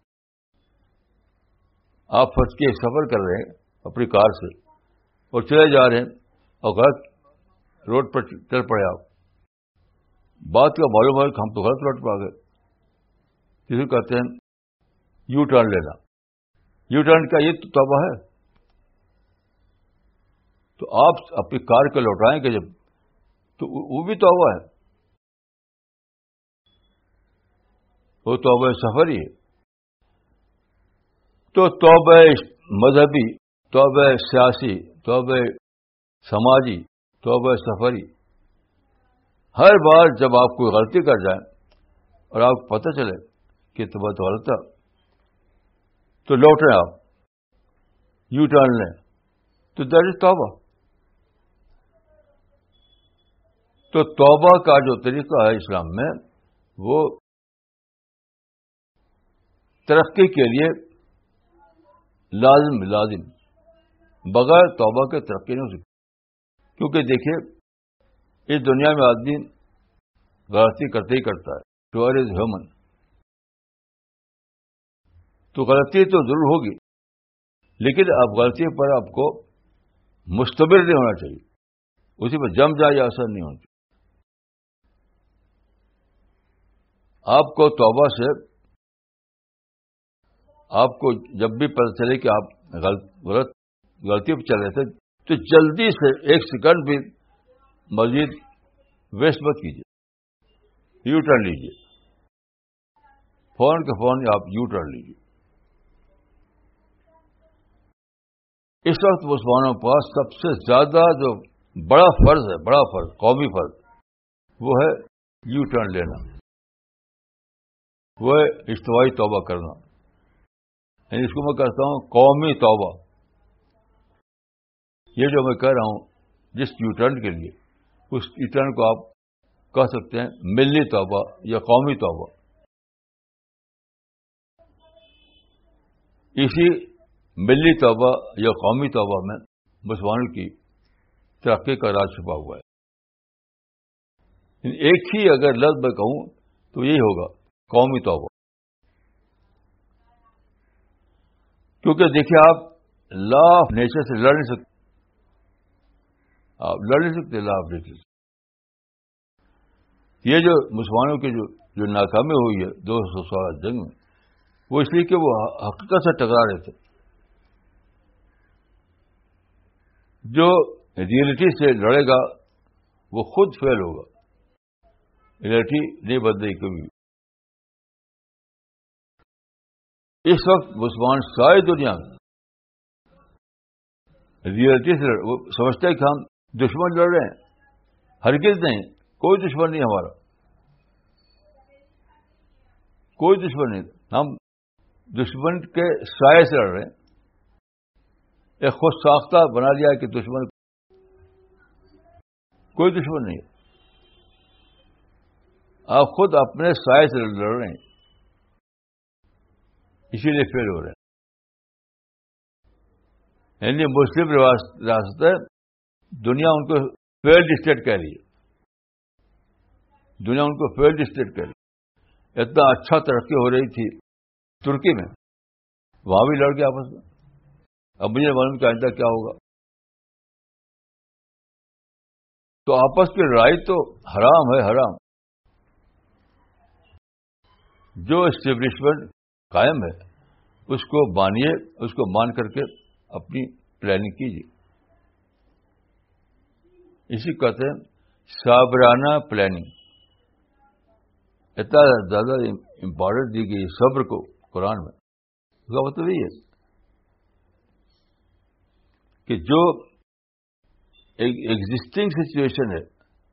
آپ فرض کے سفر کر رہے ہیں اپنی کار سے اور چلے جا رہے ہیں اور غلط روڈ پر چل پڑے آپ. بات کا معلوم ہے کہ ہم تو غلط روڈ پر آ گئے. کسی کو کہتے ہیں یو ٹرن لینا. یو ٹرن کا یہ تو توبہ ہے. تو آپ اپنی کار کو لوٹائیں گے جب تو وہ بھی توبہ ہے. وہ توبہ سفر ہی ہے. تو توبہ مذہبی، توبہ سیاسی، توبہ سماجی، توبہ سفری، ہر بار جب آپ کوئی غلطی کر جائیں اور آپ کو پتہ چلے کہ توبہ تو غلط ہے تو لوٹیں آپ، یو ٹرن لیں، تو دیٹ از توبہ. تو توبہ کا جو طریقہ ہے اسلام میں وہ ترقی کے لیے لازم لازم بغیر توبہ کے ترقی نہیں ہو سکتی. کیونکہ دیکھیے اس دنیا میں آدمی غلطی کرتے ہی کرتا ہے. To is human. تو غلطی تو ضرور ہوگی، لیکن اب غلطی پر آپ کو مستمر نہیں ہونا چاہیے. اسی پر جم جائے اثر نہیں ہونا چاہیے. آپ کو توبہ سے آپ کو جب بھی پتہ چلے کہ آپ غلط غلط غلطی پہ چل رہے تھے تو جلدی سے ایک سیکنڈ بھی مزید ویسٹ مت کیجیے. یو ٹرن لیجیے. فون کے فون آپ یو ٹرن لیجیے. اس وقت مسلمانوں کے پاس سب سے زیادہ جو بڑا فرض ہے، بڑا فرض، قومی فرض، وہ ہے یو ٹرن لینا. وہ ہے اجتماعی توبہ کرنا. یعنی اس کو میں کہتا ہوں قومی توبہ. یہ جو میں کہہ رہا ہوں جس یو ٹرن کے لیے، اس یو ٹرن کو آپ کہہ سکتے ہیں ملی توبہ یا قومی توبہ. اسی ملی توبہ یا قومی توبہ میں مسلمانوں کی ترقی کا راز چھپا ہوا ہے. ایک ہی اگر لفظ میں کہوں تو یہی ہوگا قومی توبہ. کیونکہ دیکھیے آپ لا آف نیچر سے لڑ نہیں سکتے. آپ لڑ نہیں سکتے لا آف نیچر سے. یہ جو مسلمانوں کی جو جو ناکامی ہوئی ہے دو سو سال جنگ میں، وہ اس لیے کہ وہ حقیقت سے ٹکرا رہے تھے. جو ریئلٹی سے لڑے گا وہ خود فیل ہوگا. ریئلٹی نہیں بدلے گی کبھی. اس وقت مسلمان ساری دنیا میں ریئلٹی سے وہ سمجھتے ہیں کہ ہم دشمن لڑ رہے ہیں. ہرگز نہیں. کوئی دشمن نہیں ہمارا. کوئی دشمن نہیں. ہم دشمن کے سائے سے لڑ رہے ہیں. ایک خود ساختہ بنا لیا کہ دشمن کوئی دشمن نہیں ہے. آپ خود اپنے سائے سے لڑ رہے ہیں، اسی لیے فیل ہو رہے ہیں. یعنی مسلم ریاست ہے، دنیا ان کو فیلڈ اسٹیٹ کہہ رہی ہے. دنیا ان کو فیلڈ اسٹیٹ کہہ رہی ہے. اتنا اچھا ترقی ہو رہی تھی ترکی میں، وہاں بھی لڑ کے آپس میں. اب مجھے معلوم کہ آئندہ کیا ہوگا. تو آپس کی لڑائی تو حرام ہے، حرام. جو اسٹیبلشمنٹ قائم ہے اس کو مانیے، اس کو مان کر کے اپنی پلاننگ کیجیے. اسی کو کہتے ہیں صابرانہ پلاننگ. اتنا زیادہ امپورٹنٹ دی گئی صبر کو قرآن میں. اس کا مطلب یہ ہے کہ جو ایگزسٹنگ سچویشن ہے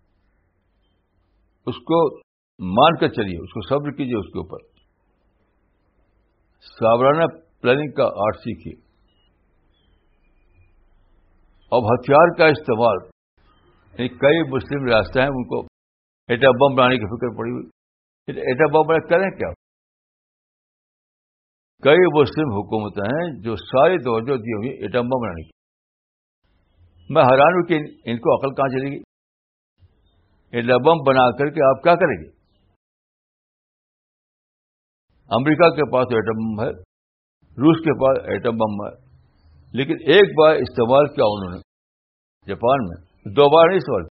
اس کو مان کر چلیے, اس کو صبر کیجیے, اس کے اوپر صابرانہ پلاننگ کا آرٹ سیکھیے. اب ہتھیار کا استعمال, کئی مسلم ریاستیں ہیں ان کو ایٹم بم بنانے کی فکر پڑی ہوئی. ایٹم بم بنا کریں کیا؟ کئی مسلم حکومتیں ہیں جو ساری توجہ دی ہوئی ایٹم بم بنانے کی. میں حیران ہوں کہ ان کو عقل کہاں چلے گی؟ ایٹم بم بنا کر کے آپ کیا کریں گے؟ امریکہ کے پاس ایٹم بم ہے, روس کے پاس ایٹم بم ہے, لیکن ایک بار استعمال کیا انہوں نے جاپان میں, دو بار نہیں استعمال.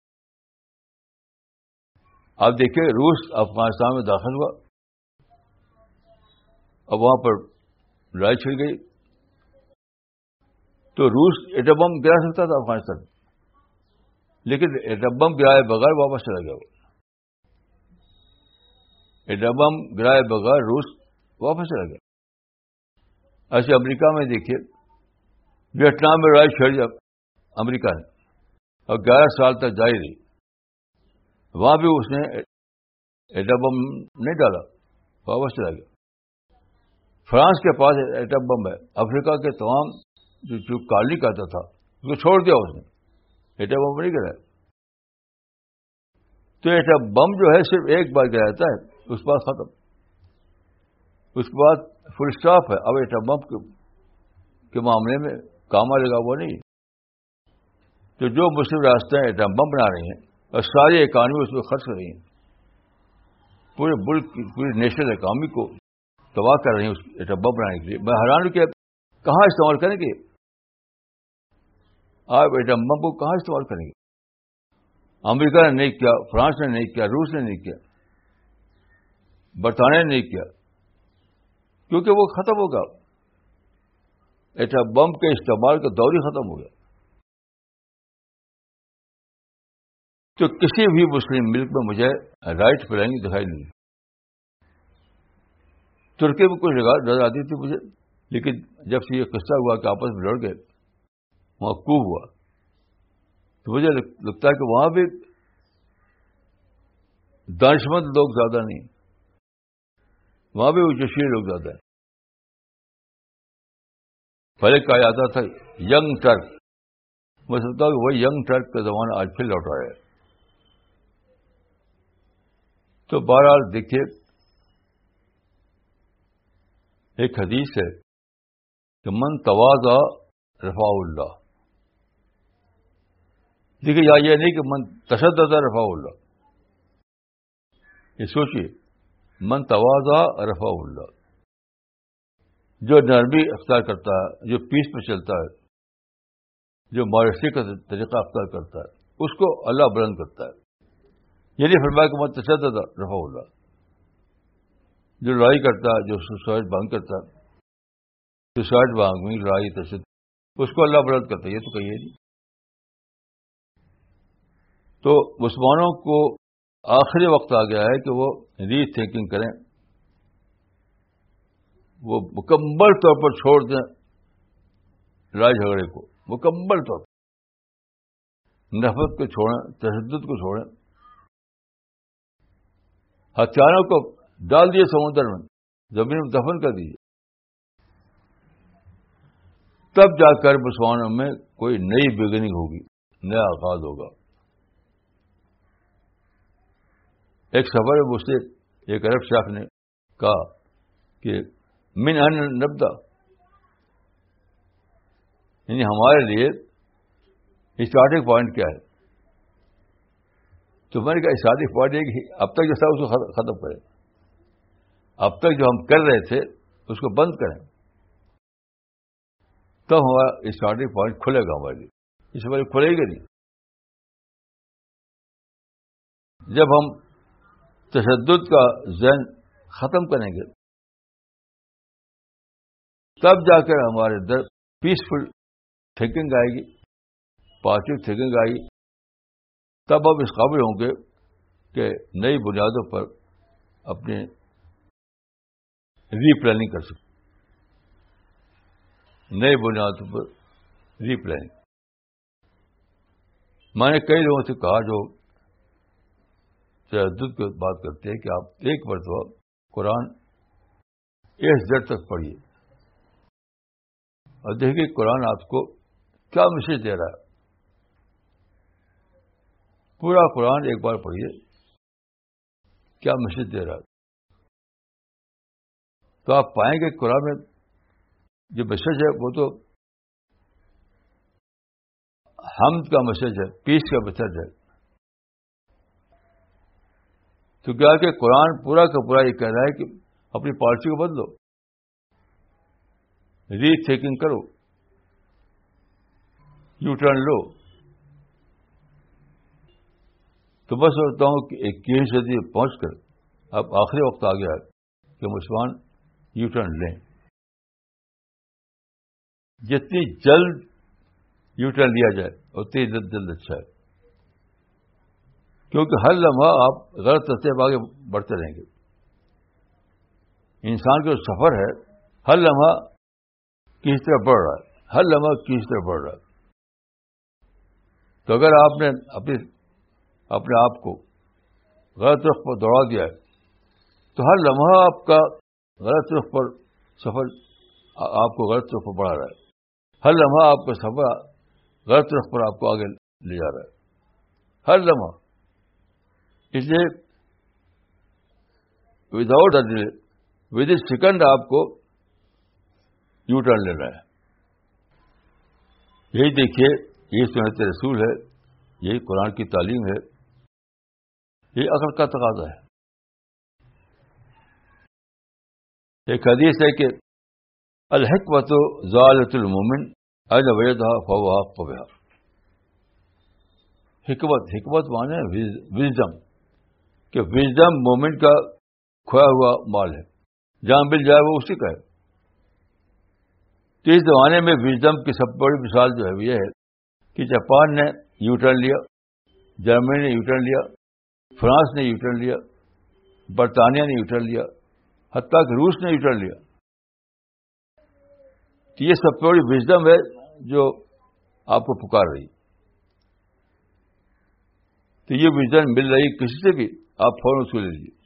آپ دیکھیں روس افغانستان میں داخل ہوا, اب وہاں پر لڑائی چھڑ گئی, تو روس ایٹم بم گرا سکتا تھا افغانستان میں, لیکن ایٹم بم گرائے بغیر واپس چلا گیا. ایٹم بم گرائے بغیر روس واپس چلا گیا. ایسے امریکہ میں دیکھیے, ویتنام میں لڑائی چھڑ جب امریکہ نے اور گیارہ سال تک جاری رہی, وہاں بھی اس نے ایٹم بم نہیں ڈالا, واپس چلا گیا. فرانس کے پاس ایٹم بم ہے, افریقہ کے تمام جو, جو کالونی کہتا تھا اس کو چھوڑ دیا اس نے, ایٹم بم نہیں گرایا. تو ایٹم بم جو ہے صرف ایک بار گرایا جاتا ہے, اس کے بعد ختم, اس کے بعد فل اسٹاپ ہے. اب ایٹم بم کے معاملے میں کام آ لگا ہوا نہیں. تو جو مسلم ریاستیں ایٹم بم بنا رہی ہیں اور ساری اکانومی اس میں خرچ کر رہی ہیں, پورے ملک کی پوری نیشنل اکانومی کو تباہ کر رہی ہیں اس ایٹم بم بنانے کے لیے. میں حیران ہوں کہ کہاں استعمال کریں گے آپ ایٹم بم کو, کہاں استعمال کریں گے؟ امریکہ نے نہیں کیا, فرانس نے نہیں کیا, روس نے نہیں کیا, برطانیہ نے نہیں کیا, کیونکہ وہ ختم ہوگا. ایٹم بم کے استعمال کا دور ہی ختم ہو گیا. تو کسی بھی مسلم ملک میں مجھے رائٹ پلاننگ دکھائی نہیں. ترکی میں کچھ جگہ نظر آتی تھی مجھے, لیکن جب سے یہ قصہ ہوا کہ آپس میں لڑ گئے, وہاں کو ہوا, تو مجھے لگتا ہے کہ وہاں بھی دانشمند لوگ زیادہ نہیں, وہاں بھی وہ جوشیلے لوگ زیادہ ہیں. پہلے کہا جاتا تھا ینگ ٹرک, میں سمجھتا ہوں کہ وہ ینگ ٹرک کا زمانہ آج پھر لوٹ آیا ہے. تو بہرحال دیکھیے, ایک حدیث ہے کہ من تواضع رفعہ اللہ. دیکھیے یا یہ نہیں کہ من تشدد رفعہ اللہ, یہ سوچیے, من تواضع رفعہ اللہ. جو نرمی اختیار کرتا ہے, جو پیس پہ چلتا ہے, جو مایوسی کا طریقہ اختیار کرتا ہے, اس کو اللہ بلند کرتا ہے. یہ نہیں فرمایا کہ من تشدد رفعہ اللہ. جو لڑائی کرتا ہے, جو سوسائڈ بانگ کرتا ہے, سوسائڈ بانگ میں لڑائی تشدد, اس کو اللہ بلند کرتا ہے, یہ تو کہیے نہیں. تو مسلمانوں کو آخری وقت آ گیا ہے کہ وہ ری تھنکنگ کریں, وہ مکمل طور پر چھوڑ دیں لڑائی جھگڑے کو, مکمل طور پر نفرت کو چھوڑیں, تشدد کو چھوڑیں, ہتھیاروں کو ڈال دیے سمندر میں, زمین میں دفن کر دیجیے. تب جا کر مسلمانوں میں کوئی نئی بگننگ ہوگی, نیا آغاز ہوگا. ایک سفر میں مجھ سے ایک عرب شیخ نے کہا کہ من ان نبدا, یعنی ہمارے لیے اسٹارٹنگ پوائنٹ کیا ہے؟ تو میں نے کہا اسٹارٹنگ پوائنٹ ہے کہ اب تک جو تھا اس کو ختم کریں, اب تک جو ہم کر رہے تھے اس کو بند کریں, تب ہمارا اسٹارٹنگ پوائنٹ کھلے گا ہمارے لیے. اس سے پہلے کھلے گا نہیں. جب ہم تشدد کا ذہن ختم کریں گے تب جا کر ہمارے اندر پیسفل تھنکنگ آئے گی, پازیٹو تھنکنگ آئے گی. تب ہم اس قابل ہوں گے کہ نئی بنیادوں پر اپنے ری پلاننگ کر سکتے، نئے بنیادوں پر ری پلاننگ. میں نے کئی لوگوں سے کہا جو تجدد کی بات کرتے ہیں کہ آپ ایک مرتبہ قرآن اے زیڈ تک پڑھیے اور دیکھیے قرآن آپ کو کیا میسج دے رہا ہے. پورا قرآن ایک بار پڑھیے، کیا میسج دے رہا ہے. تو آپ پائیں گے قرآن میں جو میسج ہے وہ تو حمد کا میسج ہے، پیس کا میسج ہے. تو کیا کہ قرآن پورا کا پورا یہ کہہ رہا ہے کہ اپنی پالیسی کو بدلو، ری تھنکنگ کرو، یو ٹرن لو. تو میں سمجھتا ہوں کہ اکیسویں صدی میں پہنچ کر اب آخری وقت آ گیا ہے کہ مسلمان یو ٹرن لیں. جتنی جلد یو ٹرن لیا جائے اتنی جلد جلد اچھا ہے، کیونکہ ہر لمحہ آپ غلط راستے پہ آگے بڑھتے رہیں گے. انسان کا جو سفر ہے ہر لمحہ کس طرح بڑھ رہا ہے، ہر لمحہ کس طرح بڑھ رہا ہے. تو اگر آپ نے اپنی اپنے آپ کو غلط رخ پر دوڑا دیا ہے تو ہر لمحہ آپ کا غلط رخ پر سفر آپ کو غلط رخ پر بڑھا رہا ہے. ہر لمحہ آپ کا سفر غلط رخ پر آپ کو آگے لے جا رہا ہے، ہر لمحہ. اس لیے without delay within second آپ کو یو ٹرن لینا ہے. یہی دیکھیے، یہی سنت رسول ہے، یہی قرآن کی تعلیم ہے، یہ عقل کا تقاضا ہے. ایک حدیث ہے کہ الحکمت ضالۃ المومن این وجدہا فہو احق بہا. حکمت حکمت مانے وزڈم، کہ وزڈم مومن کا کھویا ہوا مال ہے، جہاں مل جائے وہ اسی کا ہے. تو اس زمانے میں وزڈم کی سب بڑی مثال جو ہے وہ یہ ہے کہ جاپان نے یو ٹرن لیا، جرمنی نے یو ٹرن لیا، فرانس نے یو ٹرن لیا، برطانیہ نے یو ٹرن لیا، حتیٰ کہ روس نے یو ٹرن لیا. تو یہ سب بڑی وزڈم ہے جو آپ کو پکار رہی. تو یہ وزڈم مل رہی کسی سے بھی، آپ فوراً اس کو لے لیجیے.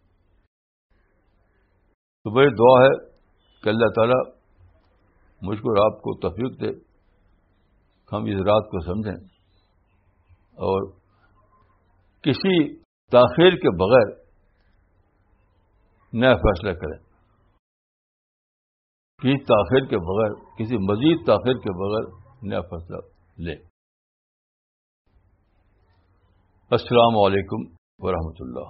تو میری دعا ہے کہ اللہ تعالیٰ مجھ کو اور آپ کو توفیق دے، ہم اس رات کو سمجھیں اور کسی تاخیر کے بغیر نیا فیصلہ کریں، کسی تاخیر کے بغیر، کسی مزید تاخیر کے بغیر نیا فیصلہ لیں. السلام علیکم ورحمۃ اللہ.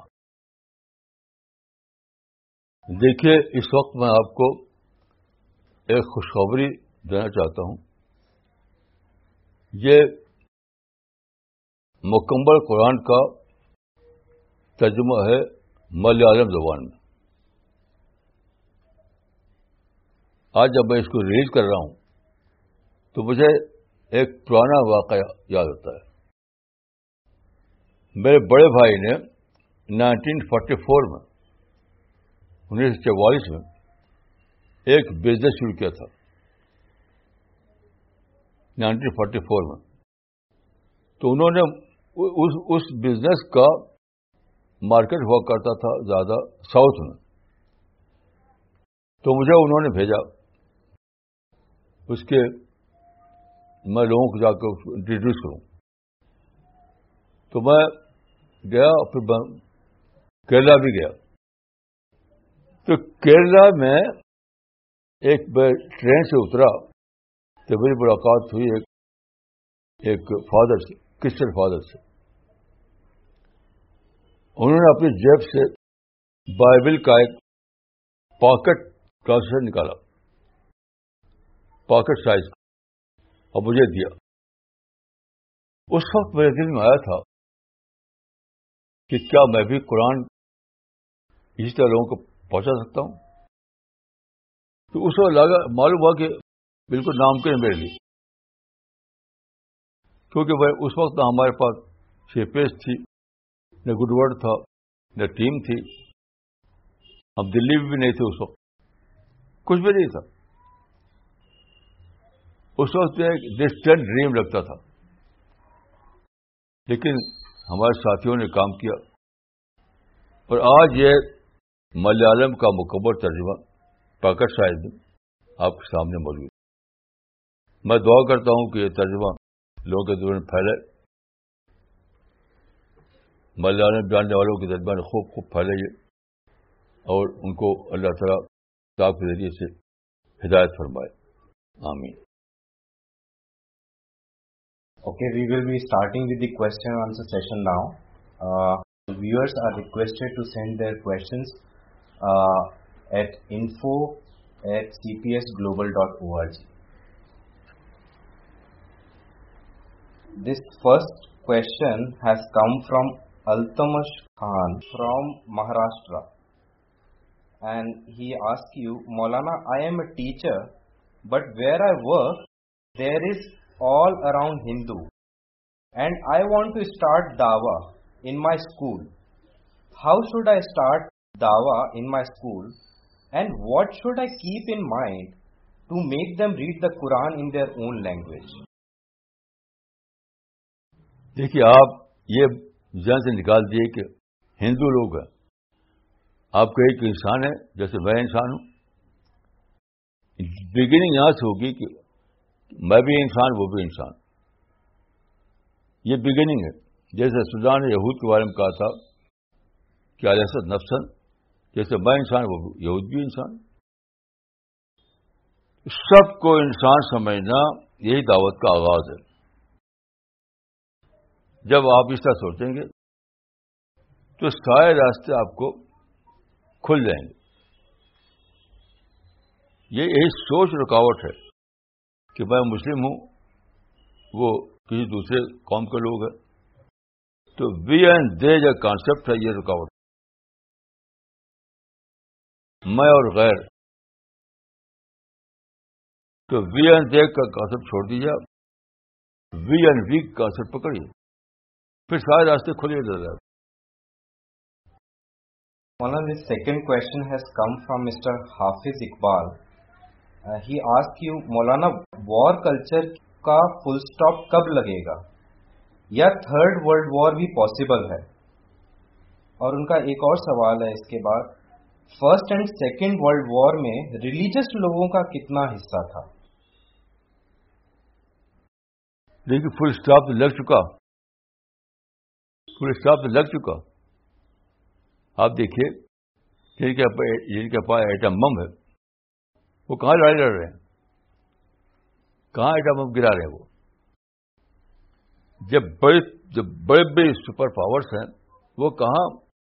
دیکھیے، اس وقت میں آپ کو ایک خوشخبری دینا چاہتا ہوں. یہ مکمل قرآن کا ترجمہ ہے ملیالم زبان میں. آج جب میں اس کو ریلیز کر رہا ہوں تو مجھے ایک پرانا واقعہ یاد ہوتا ہے. میرے بڑے بھائی نے نائنٹین فورٹی فور میں انیس سو چوالیس میں ایک بزنس شروع کیا تھا. نائنٹین فورٹی فور میں تو انہوں نے اس اس بزنس کا مارکیٹ ہوا کرتا تھا زیادہ ساؤتھ میں. تو مجھے انہوں نے بھیجا اس کے میں لوگوں کو جا کے انٹروڈیوس کروں. تو میں گیا، پھر کیرلا بھی گیا. تو کیرلا میں ایک ٹرین سے اترا تو میری ملاقات ہوئی ایک ایک فادر سے، کرسچن فادر سے. انہوں نے اپنی جیب سے بائبل کا ایک پاکٹ ٹرانسلیشن نکالا، پاکٹ سائز کا، اور مجھے دیا. اس وقت میرے دل میں آیا تھا کہ کیا میں بھی قرآن اسی طرح لوگوں کو پہنچا سکتا ہوں. تو اس وقت لگا معلوم ہوا کہ بالکل ناممکن ہے میرے لیے، کیونکہ بھائی اس وقت نہ ہمارے پاس شیپیج تھی، نہ گڈ ورڈ تھا، نہ ٹیم تھی. ہم دلی میں بھی نہیں تھے اس وقت. کچھ بھی نہیں تھا. اس وقت ایک ڈسٹنٹ ڈریم لگتا تھا. لیکن ہمارے ساتھیوں نے کام کیا اور آج یہ ملیالم کا مکمل ترجمہ پاکٹ شاید میں آپ کے سامنے موجود ہے. میں دعا کرتا ہوں کہ یہ ترجمہ لوگوں کے دوران پھیلے, ملیالم جاننے والوں کے درمیان خوب خوب پھیلے یہ, اور ان کو اللہ تعالیٰ کتاب کے ذریعے سے ہدایت فرمائے. آمین. Okay, we will be starting with the question and answer session now. Uh, viewers are requested to send their questions uh, at info at c p s global dot org. This first question has come from Altamash Khan from Maharashtra, and he asks you, Maulana, I am a teacher, but where I work, there is all around Hindu, and I want to start Dawah in my school. How should I start Dawah in my school, and what should I keep in mind to make them read the Quran in their own language? دیکھیے, آپ یہ ذہن سے نکال دیے کہ ہندو لوگ ہیں. آپ کا ایک انسان ہے جیسے میں انسان ہوں. بگننگ یہاں سے ہوگی کہ میں بھی انسان, وہ بھی انسان. یہ بگننگ ہے. جیسے سودان نے یہود کے بارے میں کہا تھا کہ الیست نفسن, جیسے میں انسان وہ بھی یہود بھی انسان. سب کو انسان سمجھنا یہی دعوت کا آغاز ہے. جب آپ اس طرح سوچیں گے تو سارے راستے آپ کو کھل جائیں گے. یہ یہی سوچ رکاوٹ ہے کہ میں مسلم ہوں, وہ کسی دوسرے قوم کے لوگ ہیں. تو وی اینڈ دے جو کانسیپٹ ہے یہ رکاوٹ. میں اور غیر, تو وی اینڈ دے کا کانسیپٹ چھوڑ دیجیے, وی اینڈ وی کا کانسیپٹ پکڑیے, پھر سارے راستے کھلے نظر آئے. Maulana, this second question has come from Mister Hafiz Iqbal. Uh, he asked you, Maulana, war culture کا full stop کب لگے گا, یا تھرڈ ورلڈ وار بھی پاسبل ہے؟ اور ان کا ایک اور سوال ہے اس کے بعد, first and second world war میں ریلیجس لوگوں کا کتنا حصہ تھا؟ دیکھیے, فل اسٹاپ تو لگ چکا, فل اسٹاپ تو لگ چکا. آپ دیکھیے, جن کے پاس ایٹم بم ہے وہ کہاں لڑائی لڑ رہے ہیں, کہاں ایٹم بم گرا رہے ہیں وہ. جب بڑے جب بڑے بڑے سپر پاورز ہیں وہ کہاں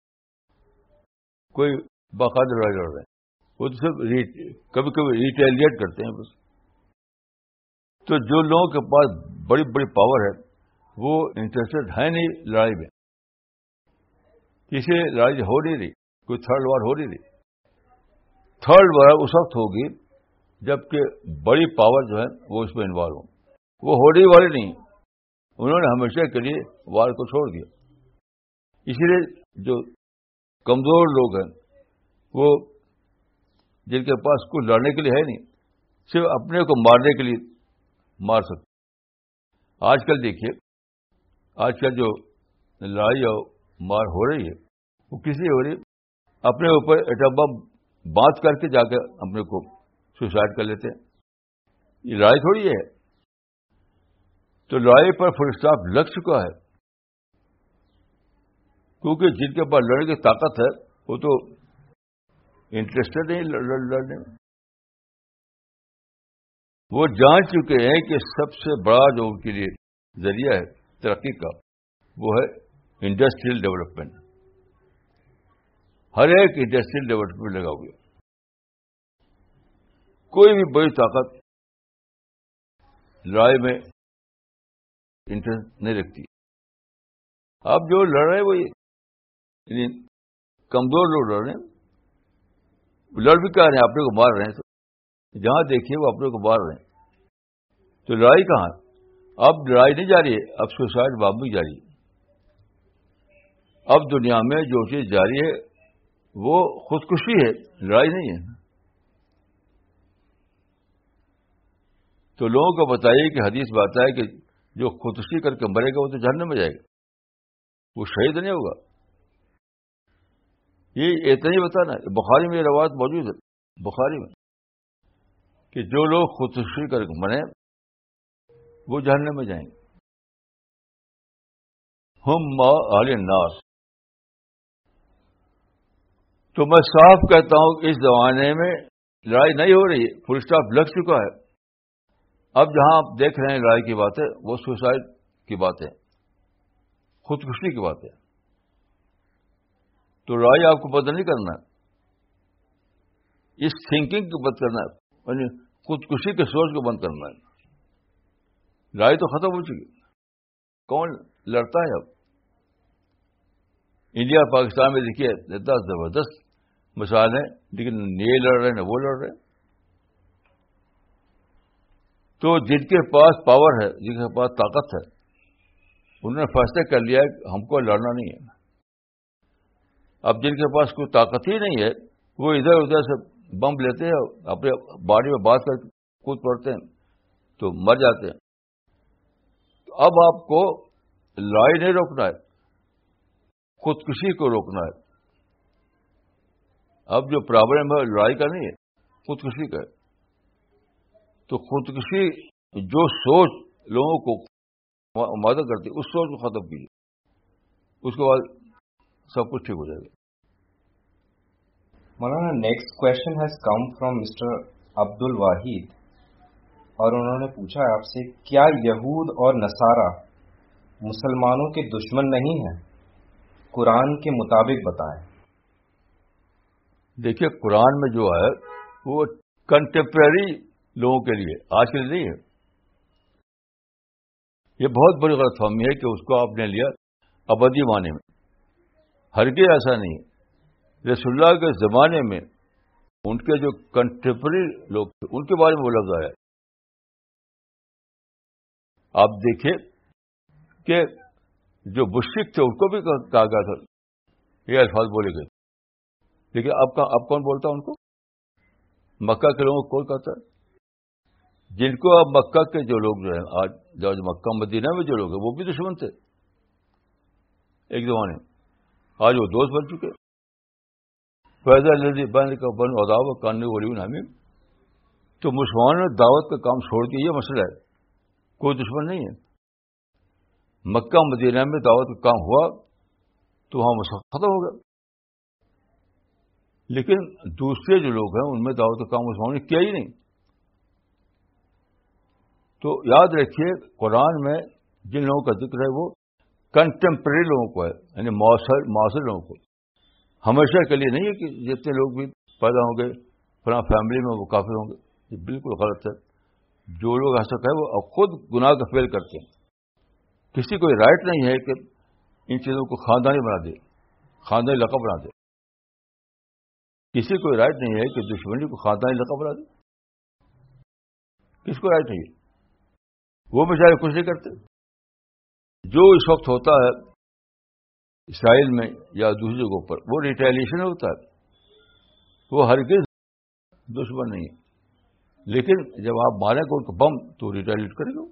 کوئی باقاعدہ لڑائی لڑ رہے ہیں, وہ تو صرف کبھی کبھی ریٹیلیٹ کرتے ہیں بس. تو جو لوگوں کے پاس بڑی بڑی پاور ہے وہ انٹرسٹڈ ہے نہیں لڑائی میں. کسی لڑائی ہو نہیں رہی, کوئی تھرڈ وار ہو نہیں رہی. تھرڈ وار اس وقت ہوگی جبکہ بڑی پاور جو ہے وہ اس میں انوالو ہوں. وہ ہو رہی والی نہیں, انہوں نے ہمیشہ کے لیے وار کو چھوڑ دیا. اسی لیے جو کمزور لوگ ہیں وہ جن کے پاس کچھ لڑنے کے لیے ہے نہیں, صرف اپنے کو مارنے کے لیے مار سکتے. آج کل دیکھیے, آج کل جو لڑائی اور مار ہو رہی ہے وہ کس لیے ہو رہی ہے؟ اپنے اوپر ایٹم بم باندھ کر کے جا کے اپنے کو سوسائڈ کر لیتے ہیں. یہ لڑائی تھوڑی ہے. تو لڑائی پر فل اسٹاپ لگ چکا ہے, کیونکہ جن کے پاس لڑنے کی طاقت ہے وہ تو انٹرسٹڈ نہیں لڑنے میں. وہ جان چکے ہیں کہ سب سے بڑا جو ان کے لیے ذریعہ ہے ترقی کا وہ ہے انڈسٹریل ڈیولپمنٹ. ہر ایک انڈسٹریل ڈیولپمنٹ لگا ہوئے. کوئی بھی بڑی طاقت لڑائی میں انٹرسٹ نہیں رکھتی. آپ جو لڑ رہے ہیں وہ یعنی کمزور لوگ لڑ رہے ہیں, لڑ بھی کہہ رہے ہیں, اپنے کو مار رہے ہیں. تو جہاں دیکھیے وہ اپنے کو مار رہے ہیں. تو لڑائی کہاں؟ اب لڑائی نہیں جاری ہے, اب سوسائڈ بامبنگ جاری ہے. اب دنیا میں جو چیز جاری ہے وہ خودکشی ہے, لڑائی نہیں ہے. تو لوگوں کو بتائیے کہ حدیث میں آتا ہے کہ جو خودکشی کر کے مرے گا وہ تو جہنم میں جائے گا, وہ شہید نہیں ہوگا. یہ اتنا ہی بتانا. بخاری میں یہ روایت موجود ہے, بخاری میں, کہ جو لوگ خودکشی کر کے مرے وہ جہنم میں جائیں گے. ہم ما اہل النار. تو میں صاف کہتا ہوں کہ اس زمانے میں لڑائی نہیں ہو رہی ہے, فل اسٹاپ لگ چکا ہے. اب جہاں آپ دیکھ رہے ہیں لڑائی کی باتیں, وہ سوسائڈ کی باتیں, خودکشی کی باتیں. تو لڑائی آپ کو بند نہیں کرنا, اس تھنکنگ کو بند کرنا ہے, یعنی خودکشی کے سوچ کو بند کرنا ہے. لڑائی تو ختم ہو چکی, کون لڑتا ہے اب؟ انڈیا پاکستان میں دیکھیے اتنا زبردست مثال ہے, لیکن یہ لڑ رہے ہیں نہ وہ لڑ رہے ہیں. تو جن کے پاس پاور ہے, جن کے پاس طاقت ہے, انہوں نے فیصلہ کر لیا ہے کہ ہم کو لڑنا نہیں ہے. اب جن کے پاس کوئی طاقت ہی نہیں ہے, وہ ادھر ادھر سے بم لیتے ہیں, اپنے باڈی میں بات کر کود پڑتے ہیں تو مر جاتے ہیں. تو اب آپ کو لڑائی نہیں روکنا ہے, خودکشی کو روکنا ہے. اب جو پرابلم ہے لڑائی کا نہیں ہے, خودکشی کا ہے. تو خودکشی جو سوچ لوگوں کو مدد کرتی ہے, اس سوچ کو ختم کیجیے, اس کے بعد سب کچھ ٹھیک ہو جائے گا. مولانا, next question has come from mister Abdul Wahid, اور انہوں نے پوچھا آپ سے, کیا یہود اور نصارہ مسلمانوں کے دشمن نہیں ہیں؟ قرآن کے مطابق بتائیں. دیکھیے, قرآن میں جو ہے وہ کنٹمپریری لوگوں کے لیے, آج کے لیے نہیں ہے. یہ بہت بڑی غلط فہمی ہے کہ اس کو آپ نے لیا ابدی معنی میں. ہرگز ایسا نہیں ہے. رسول اللہ کے زمانے میں ان کے جو کنٹمپریری لوگ تھے ان کے بارے میں وہ لفظ آیا. آپ دیکھیے کہ جو مشرک تھے ان کو بھی کہا گیا تھا, یہ الفاظ بولے گئے, لیکن اب اب کون بولتا ہے ان کو؟ مکہ کے لوگوں کو کون کہتا ہے؟ جن کو اب مکہ کے جو لوگ جو ہیں, آج جو مکہ مدینہ میں جو لوگ ہیں, وہ بھی دشمن تھے ایک زمانے میں, آج وہ دوست بن چکے. فیضا الذی بین کا بن عذاب کاننے ولی حمیم. تو مسلمانوں نے دعوت کا کام چھوڑ دیا, یہ مسئلہ ہے, کوئی دشمن نہیں ہے. مکہ مدینہ میں دعوت کا کام ہوا تو وہاں مسئلہ ختم ہو گیا, لیکن دوسرے جو لوگ ہیں ان میں دعوت کا کام مسلمانوں نے کیا ہی نہیں. تو یاد رکھیے, قرآن میں جن لوگوں کا ذکر ہے وہ کنٹمپریری لوگوں کو ہے, یعنی معاصر معاصر لوگوں کو. ہمیشہ کے لیے نہیں ہے کہ جتنے لوگ بھی پیدا ہوں گے فلاں فیملی میں وہ کافر ہوں گے. یہ بالکل غلط ہے. جو لوگ ایسا کہیں وہ خود گناہ کا فعل کرتے ہیں. کسی کو رائٹ نہیں ہے کہ ان چیزوں کو خاندانی بنا دے, خاندانی لقب بنا دے. کسی کو رائٹ نہیں ہے کہ دشمنی کو خاندانی لقب بنا دے. کس کو رائٹ نہیں ہے؟ وہ بیچارے کچھ نہیں کرتے. جو اس وقت ہوتا ہے اسرائیل میں یا دوسری جگہوں پر, وہ ریٹیلیشن ہوتا ہے, وہ ہرگز دشمن نہیں ہے. لیکن جب آپ ماریں گے ان کو بم تو ریٹیلیٹ کریں گے.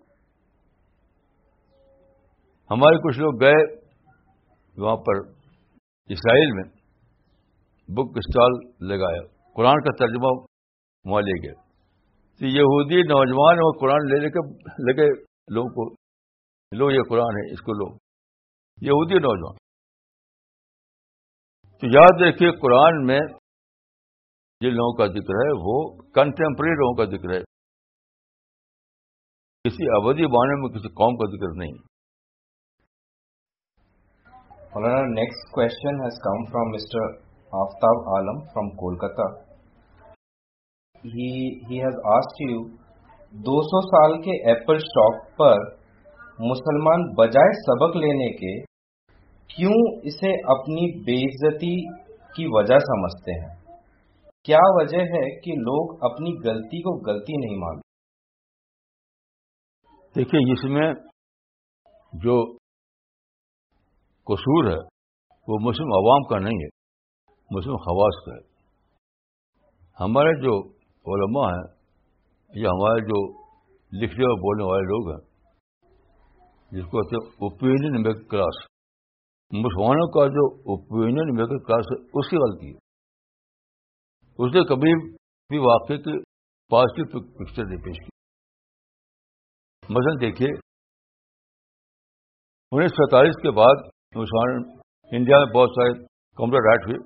ہمارے کچھ لوگ گئے وہاں پر اسرائیل میں, بک اسٹال لگایا, قرآن کا ترجمہ وہاں لے گئے. تو یہودی نوجوان وہ قرآن لے لے کے لگے لوگوں کو, لو یہ قرآن ہے, اس کو لو. یہودی نوجوان. تو یاد رکھیے, قرآن میں جن لوگوں کا ذکر ہے وہ کنٹمپریری لوگوں کا ذکر ہے, کسی ابدی معنی میں کسی قوم کا ذکر نہیں. مولانا, next question has come from mister Aftab Alam from Kolkata. He he has asked you, دو سو سال کے ایپل اسٹاک پر مسلمان بجائے سبق لینے کے کیوں اسے اپنی بے عزتی کی وجہ سمجھتے ہیں؟ کیا وجہ ہے کہ لوگ اپنی غلطی کو غلطی نہیں مانتے؟ دیکھیے, اس میں جو قصور ہے وہ مسلم عوام کا نہیں ہے, مسلم خواص کا ہے. ہمارے جو علماء ہیں یا ہمارے جو لکھنے اور بولنے والے لوگ ہیں جس کو کہتے ہیں اوپینین میکر کلاس. مسلمانوں کا جو اوپینین میکر کلاس ہے اس کی غلطی ہے. اس نے کبھی بھی واقعے کی پازیٹو پکچر نہیں پیش کی. مثلا دیکھیے انیس سو سینتالیس کے بعد مسلمان انڈیا میں بہت سارے کمپیوٹر رائٹ ہوئے.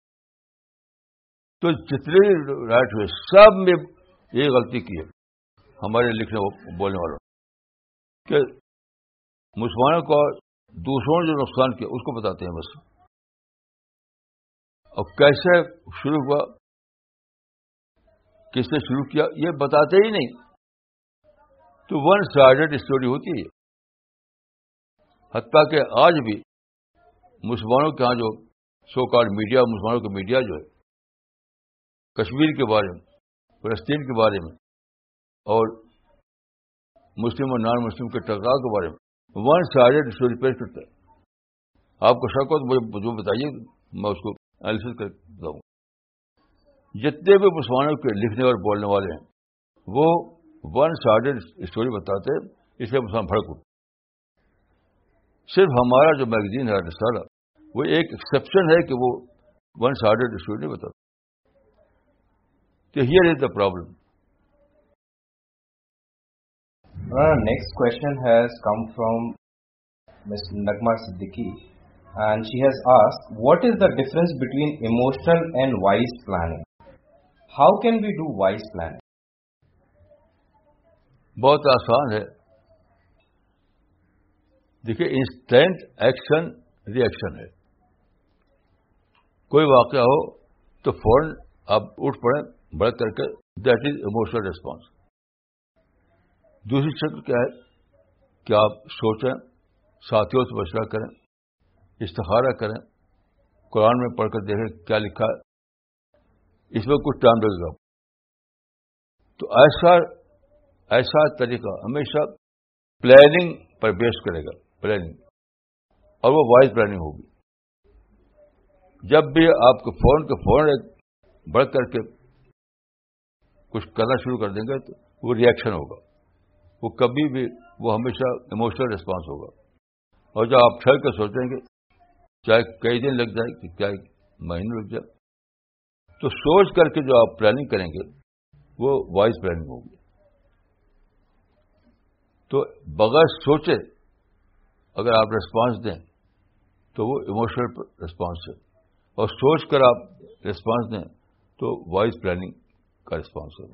تو جتنے رائٹ ہوئے سب میں یہ غلطی کی ہے ہمارے لکھنے بولنے والوں کہ مسلمانوں کو دوسروں نے جو نقصان کیا اس کو بتاتے ہیں بس. اور کیسے شروع ہوا, کس نے شروع کیا, یہ بتاتے ہی نہیں. تو ون سائیڈڈ اسٹوری ہوتی ہے. حتیٰ کہ آج بھی مسلمانوں کے ہاں جو سو کالڈ میڈیا, مسلمانوں کا میڈیا جو ہے کشمیر کے بارے میں, فلسطین کے بارے میں اور مسلم اور نان مسلم کے ٹکراؤ کے بارے میں ون سائیڈڈ اسٹوری پیش کرتا ہے. آپ کو شک ہو تو مجھے جو بتائیے, میں اس کو انالیسس کر دیتا ہوں. جتنے بھی مسلمانوں کے لکھنے اور بولنے والے ہیں وہ ون سائیڈڈ اسٹوری بتاتے ہیں, اس لیے مسلمان بھڑک اٹھتے. صرف ہمارا جو میگزین ہے رسالہ وہ ایک ایکسیپشن ہے کہ وہ ون سائیڈڈ اسٹوری نہیں بتاتا. تو here is the problem. Uh, next question has come from Miz Nagma Siddiqui, and she has asked, what is the difference between emotional and wise planning? How can we do wise planning? بہت آسان ہے. دیکھیے instant action ری action ہے. کوئی واقعہ ہو تو فوراً آپ اٹھ پڑیں بڑھ کر کے, دیٹ از ایموشنل ریسپانس. دوسری شکل کیا ہے کہ آپ سوچیں, ساتھیوں سے مشورہ کریں, استخارہ کریں, قرآن میں پڑھ کر دیکھیں کیا لکھا ہے, اس میں کچھ ٹائم لگے گا. تو ایسا ایسا طریقہ ہمیشہ پلاننگ پر بیس کرے گا, پلاننگ, اور وہ وائز پلاننگ ہوگی. جب بھی آپ کو فوراً کے فوراً بڑھ کر کے کچھ کرنا شروع کر دیں گے تو وہ ری ایکشن ہوگا. وہ کبھی بھی, وہ ہمیشہ ایموشنل ریسپانس ہوگا. اور جب آپ ٹھہر کے سوچیں گے, چاہے کئی دن لگ جائے چاہے مہینے لگ جائے, تو سوچ کر کے جو آپ پلاننگ کریں گے وہ وائز پلاننگ ہوگی. تو بغیر سوچے اگر آپ ریسپانس دیں تو وہ ایموشنل ریسپانس ہے, اور سوچ کر آپ ریسپانس دیں تو وائز پلاننگ کا ریسپانس ہوگا.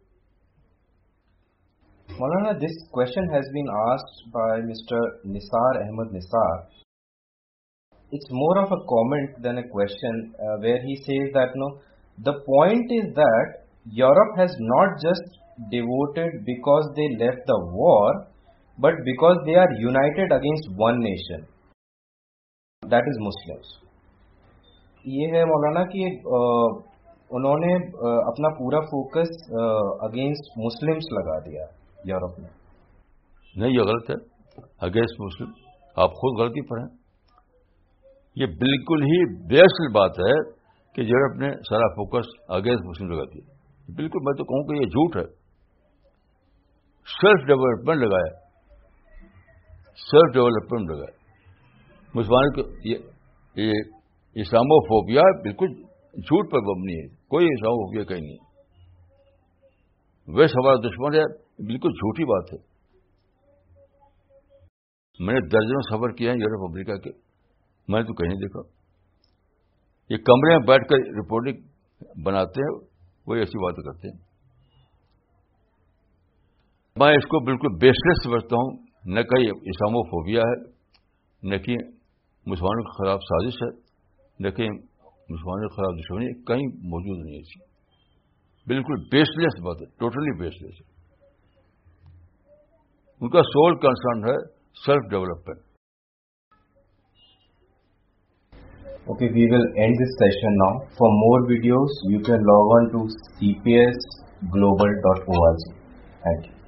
Maulana, this question has been asked by Mister Nisar Ahmed Nisar. It's more of a comment than a question, uh, where he says that no, the point is that Europe has not just devoted because they left the war, but because they are united against one nation, that is Muslims. یہ ہے مولانا کہ انہوں نے اپنا پورا focus against Muslims لگا دیا Europe میں. نہیں, یہ غلط ہے. اگینسٹ مسلم آپ خود غلطی پر ہیں. یہ بالکل ہی بیسڈ بات ہے کہ یورپ نے سارا فوکس اگینسٹ مسلم لگا دیا. بالکل, میں تو کہوں کہ یہ جھوٹ ہے. سیلف ڈیولپمنٹ لگایا, سیلف ڈیولپمنٹ لگایا. مسلمانوں کو یہ اسلاموفوبیا بالکل جھوٹ پر مبنی ہے. کوئی اسلاموفوبیا کہیں نہیں. ویسٹ ہمارا دشمن ہے, بالکل جھوٹی بات ہے. میں نے درجنوں سفر کیا ہے یورپ امریکہ کے, میں نے تو کہیں نہیں دیکھا. یہ کمرے میں بیٹھ کر رپورٹنگ بناتے ہیں, وہی ایسی باتیں کرتے ہیں. میں اس کو بالکل بیس لیس سمجھتا ہوں. نہ کہ اسلاموفوبیا ہے, نہ کہ مسلمانوں کے خلاف سازش ہے, نہ کہ مسلمانوں کے خلاف دشمنی کہیں موجود نہیں ہے. بالکل بیس لیس بات ہے, ٹوٹلی بیس لیس ہے. ان کا سول کنسرن ہے self development. Okay, we will end this session now. For more videos, you can log on to c p s global dot org. Thank you.